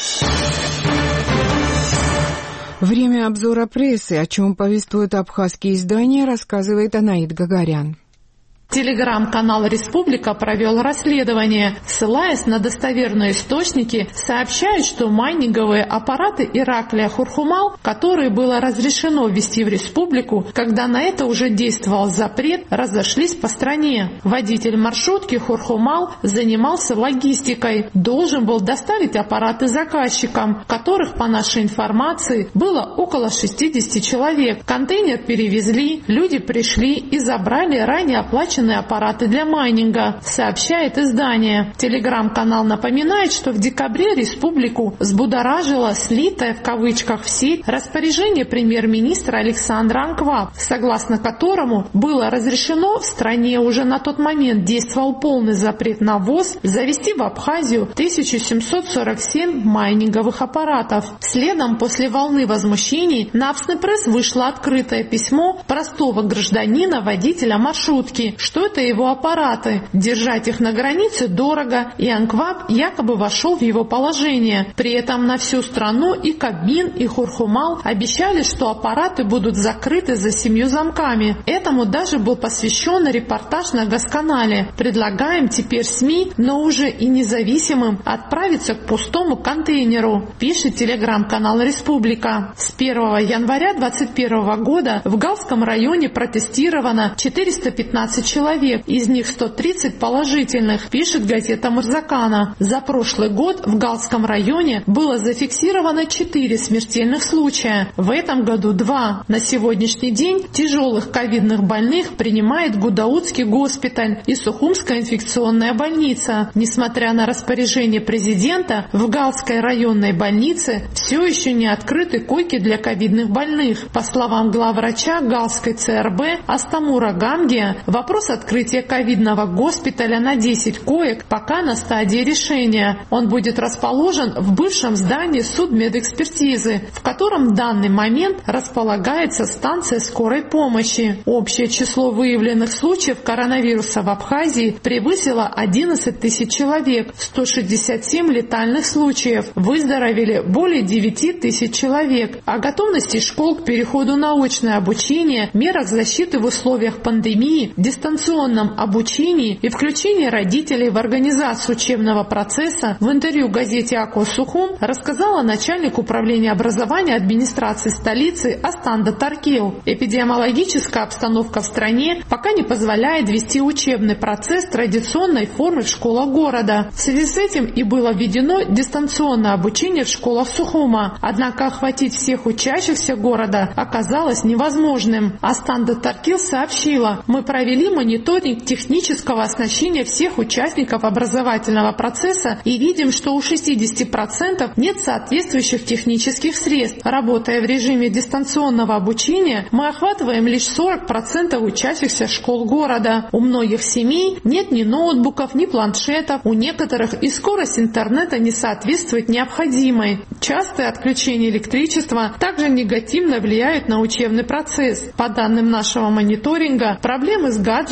Время обзора прессы, о чем повествуют абхазские издания, рассказывает Анаит Гагарян. Телеграм-канал «Республика» провел расследование. Ссылаясь на достоверные источники, сообщает, что майнинговые аппараты Ираклия Хурхумал, которые было разрешено ввести в республику, когда на это уже действовал запрет, разошлись по стране. Водитель маршрутки Хурхумал занимался логистикой, должен был доставить аппараты заказчикам, которых, по нашей информации, было около шестидесяти человек. Контейнер перевезли, люди пришли и забрали ранее оплаченные аппараты для майнинга, сообщает издание. Телеграм-канал напоминает, что в декабре республику взбудоражило слитое в кавычках в сеть распоряжение премьер-министра Александра Анкваб, согласно которому было разрешено в стране, уже на тот момент действовал полный запрет на ввоз, завести в Абхазию тысячу семьсот сорок семь майнинговых аппаратов. Следом, после волны возмущений, на Апснепресс вышло открытое письмо простого гражданина, водителя маршрутки, что это его аппараты. Держать их на границе дорого, и Анкваб якобы вошел в его положение. При этом на всю страну и Кабмин, и Хурхумал обещали, что аппараты будут закрыты за семью замками. Этому даже был посвящен репортаж на Газканале. Предлагаем теперь СМИ, но уже и независимым, отправиться к пустому контейнеру, пишет телеграм-канал «Республика». С первого января две тысячи двадцать первого года в Галском районе протестировано четыреста пятнадцать человек, из них сто тридцать положительных, пишет газета Мурзакана. За прошлый год в Галском районе было зафиксировано четыре смертельных случая, в этом году два. На сегодняшний день тяжелых ковидных больных принимает Гудаутский госпиталь и Сухумская инфекционная больница. Несмотря на распоряжение президента, в Галской районной больнице все еще не открыты койки для ковидных больных. По словам главврача Галской ЦРБ Астамура Гамгия, вопрос открытия ковидного госпиталя на десять коек пока на стадии решения. Он будет расположен в бывшем здании судмедэкспертизы, в котором в данный момент располагается станция скорой помощи. Общее число выявленных случаев коронавируса в Абхазии превысило одиннадцать тысяч человек, сто шестьдесят семь летальных случаев. Выздоровели более девяти тысяч человек. О готовности школ к переходу на очное обучение, мерах защиты в условиях пандемии, дистанционном обучении и включении родителей в организацию учебного процесса в интервью газете «Акос Сухум» рассказала начальник управления образования администрации столицы Астанда Таркил. Эпидемиологическая обстановка в стране пока не позволяет вести учебный процесс традиционной формы в школах города. В связи с этим и было введено дистанционное обучение в школах Сухума. Однако охватить всех учащихся города оказалось невозможным. Астанда Таркил сообщила: мы провели мониторинг технического оснащения всех участников образовательного процесса и видим, что у шестидесяти процентов нет соответствующих технических средств. Работая в режиме дистанционного обучения, мы охватываем лишь сорок процентов учащихся школ города. У многих семей нет ни ноутбуков, ни планшетов, у некоторых и скорость интернета не соответствует необходимой. Частые отключения электричества также негативно влияют на учебный процесс. По данным нашего мониторинга, проблемы с гаджетами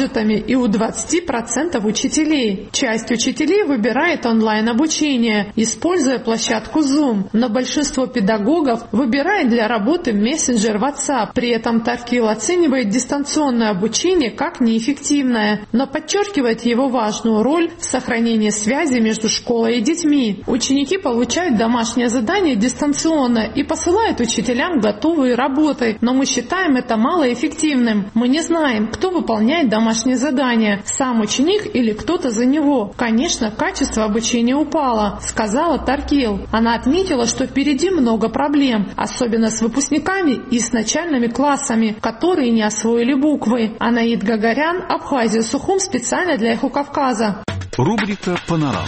гаджетами и у двадцати процентов учителей. Часть учителей выбирает онлайн-обучение, используя площадку Zoom, но большинство педагогов выбирает для работы мессенджер WhatsApp. При этом Таркил оценивает дистанционное обучение как неэффективное, но подчеркивает его важную роль в сохранении связи между школой и детьми. Ученики получают домашнее задание дистанционно и посылают учителям готовые работы, но мы считаем это малоэффективным. Мы не знаем, кто выполняет домашнее задание, сам ученик или кто-то за него. Конечно, качество обучения упало, сказала Таркил. Она отметила, что впереди много проблем, особенно с выпускниками и с начальными классами, которые не освоили буквы. Анаид Гагарян, Абхазия, Сухум, специально для Эхо Кавказа. Рубрика «Панорама».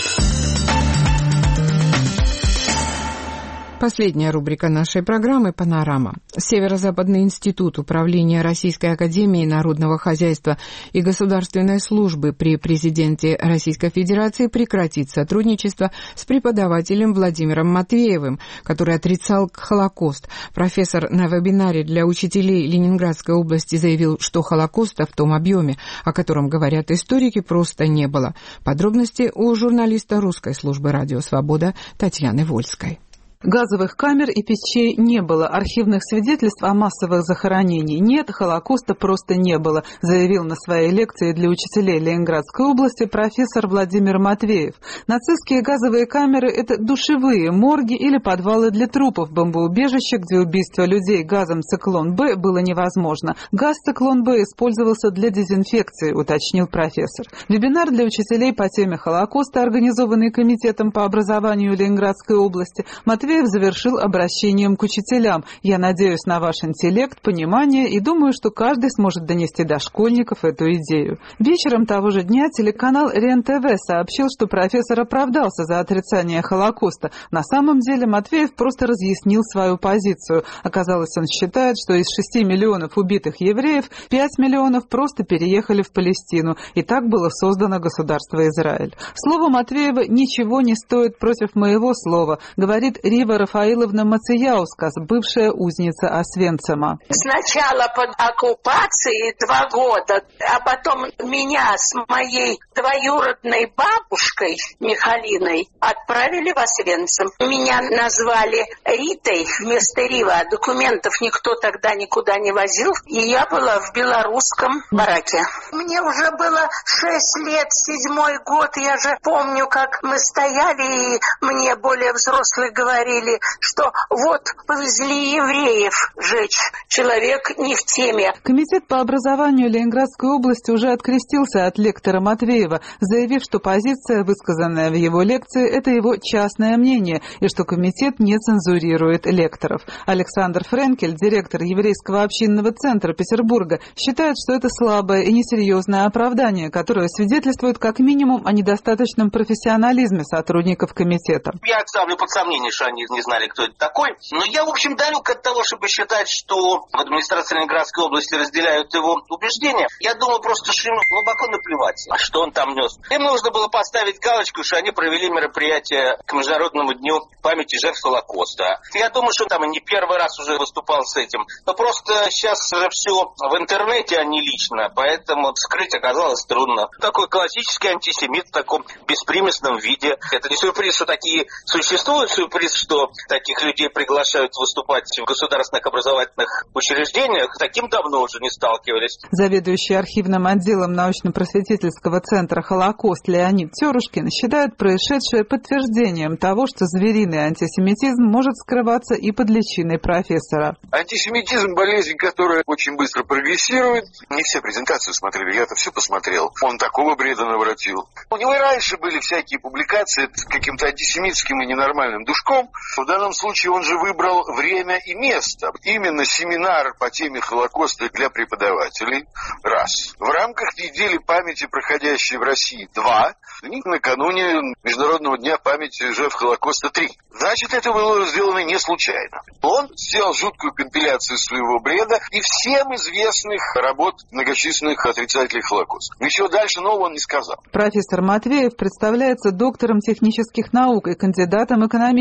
Последняя рубрика нашей программы «Панорама». Северо-Западный институт управления Российской академии народного хозяйства и государственной службы при президенте Российской Федерации прекратит сотрудничество с преподавателем Владимиром Матвеевым, который отрицал Холокост. Профессор на вебинаре для учителей Ленинградской области заявил, что Холокоста в том объеме, о котором говорят историки, просто не было. Подробности у журналиста русской службы «Радио Свобода» Татьяны Вольской. Газовых камер и печей не было, архивных свидетельств о массовых захоронениях нет, Холокоста просто не было, заявил на своей лекции для учителей Ленинградской области профессор Владимир Матвеев. Нацистские газовые камеры – это душевые, морги или подвалы для трупов, бомбоубежища, где убийство людей газом «Циклон-Б» было невозможно. Газ «Циклон-Б» использовался для дезинфекции, уточнил профессор. Вебинар для учителей по теме Холокоста, организованный Комитетом по образованию Ленинградской области, Матвеев завершил обращением к учителям. Я надеюсь на ваш интеллект, понимание и думаю, что каждый сможет донести до школьников эту идею. Вечером того же дня телеканал РЕН-ТВ сообщил, что профессор оправдался за отрицание Холокоста. На самом деле Матвеев просто разъяснил свою позицию. Оказалось, он считает, что из шести миллионов убитых евреев пять миллионов просто переехали в Палестину, и так было создано государство Израиль. Слово Матвеева ничего не стоит против моего слова, говорит Рива Рафаиловна Мацияускас, бывшая узница Освенцима. Сначала под оккупацией два года, а потом меня с моей двоюродной бабушкой Михалиной отправили в Освенцим. Меня назвали Ритой вместо Рива. Документов никто тогда никуда не возил, и я была в белорусском бараке. Мне уже было шесть лет, седьмой год. Я же помню, как мы стояли, и мне более взрослые говорили, что вот повезли евреев жечь. Человек не в теме. Комитет по образованию Ленинградской области уже открестился от лектора Матвеева, заявив, что позиция, высказанная в его лекции, это его частное мнение, и что комитет не цензурирует лекторов. Александр Френкель, директор еврейского общинного центра Петербурга, считает, что это слабое и несерьезное оправдание, которое свидетельствует как минимум о недостаточном профессионализме сотрудников комитета. Я ставлю под сомнение, что они не знали, кто это такой. Но я, в общем, далек от того, чтобы считать, что в администрации Ленинградской области разделяют его убеждения. Я думаю просто, что им глубоко наплевать, что он там нес. Им нужно было поставить галочку, что они провели мероприятие к Международному дню памяти жертв Холокоста. Я думаю, что он там и не первый раз уже выступал с этим. Но просто сейчас же все в интернете, а не лично, поэтому скрыть оказалось трудно. Такой классический антисемит в таком беспримесном виде. Это не сюрприз, что такие существуют, сюрприз, что таких людей приглашают выступать в государственных образовательных учреждениях. Таким давно уже не сталкивались. Заведующий архивным отделом научно-просветительского центра «Холокост» Леонид Терушкин считает происшедшее подтверждением того, что звериный антисемитизм может скрываться и под личиной профессора. Антисемитизм – болезнь, которая очень быстро прогрессирует. Не все презентации смотрели, я-то все посмотрел. Он такого бреда наворотил. У него и раньше были всякие публикации с каким-то антисемитским и ненормальным душком. В данном случае он же выбрал время и место. Именно семинар по теме Холокоста для преподавателей. Раз. В рамках недели памяти, проходящей в России. Два. Накануне Международного дня памяти жертв Холокоста. Три. Значит, это было сделано не случайно. Он сделал жуткую компиляцию своего бреда и всем известных работ многочисленных отрицателей Холокоста. Ничего дальше нового он не сказал. Профессор Матвеев представляется доктором технических наук и кандидатом экономических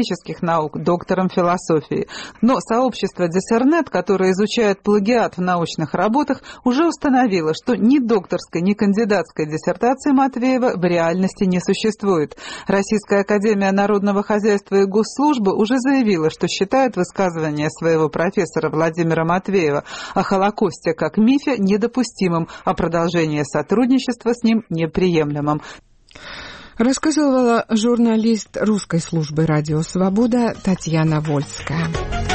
естественных наук, доктором философии. Но сообщество Диссернет, которое изучает плагиат в научных работах, уже установило, что ни докторской, ни кандидатской диссертации Матвеева в реальности не существует. Российская академия народного хозяйства и госслужбы уже заявила, что считает высказывание своего профессора Владимира Матвеева о Холокосте как мифе недопустимым, а продолжение сотрудничества с ним неприемлемым. Рассказывала журналист русской службы «Радио Свобода» Татьяна Вольская.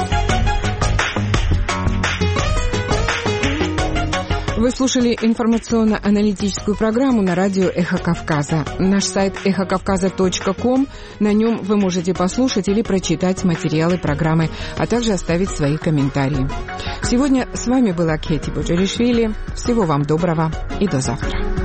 Вы слушали информационно-аналитическую программу на радио «Эхо Кавказа». Наш сайт эхо кавказа точка ком. На нем вы можете послушать или прочитать материалы программы, а также оставить свои комментарии. Сегодня с вами была Кети Боджаришвили. Всего вам доброго и до завтра.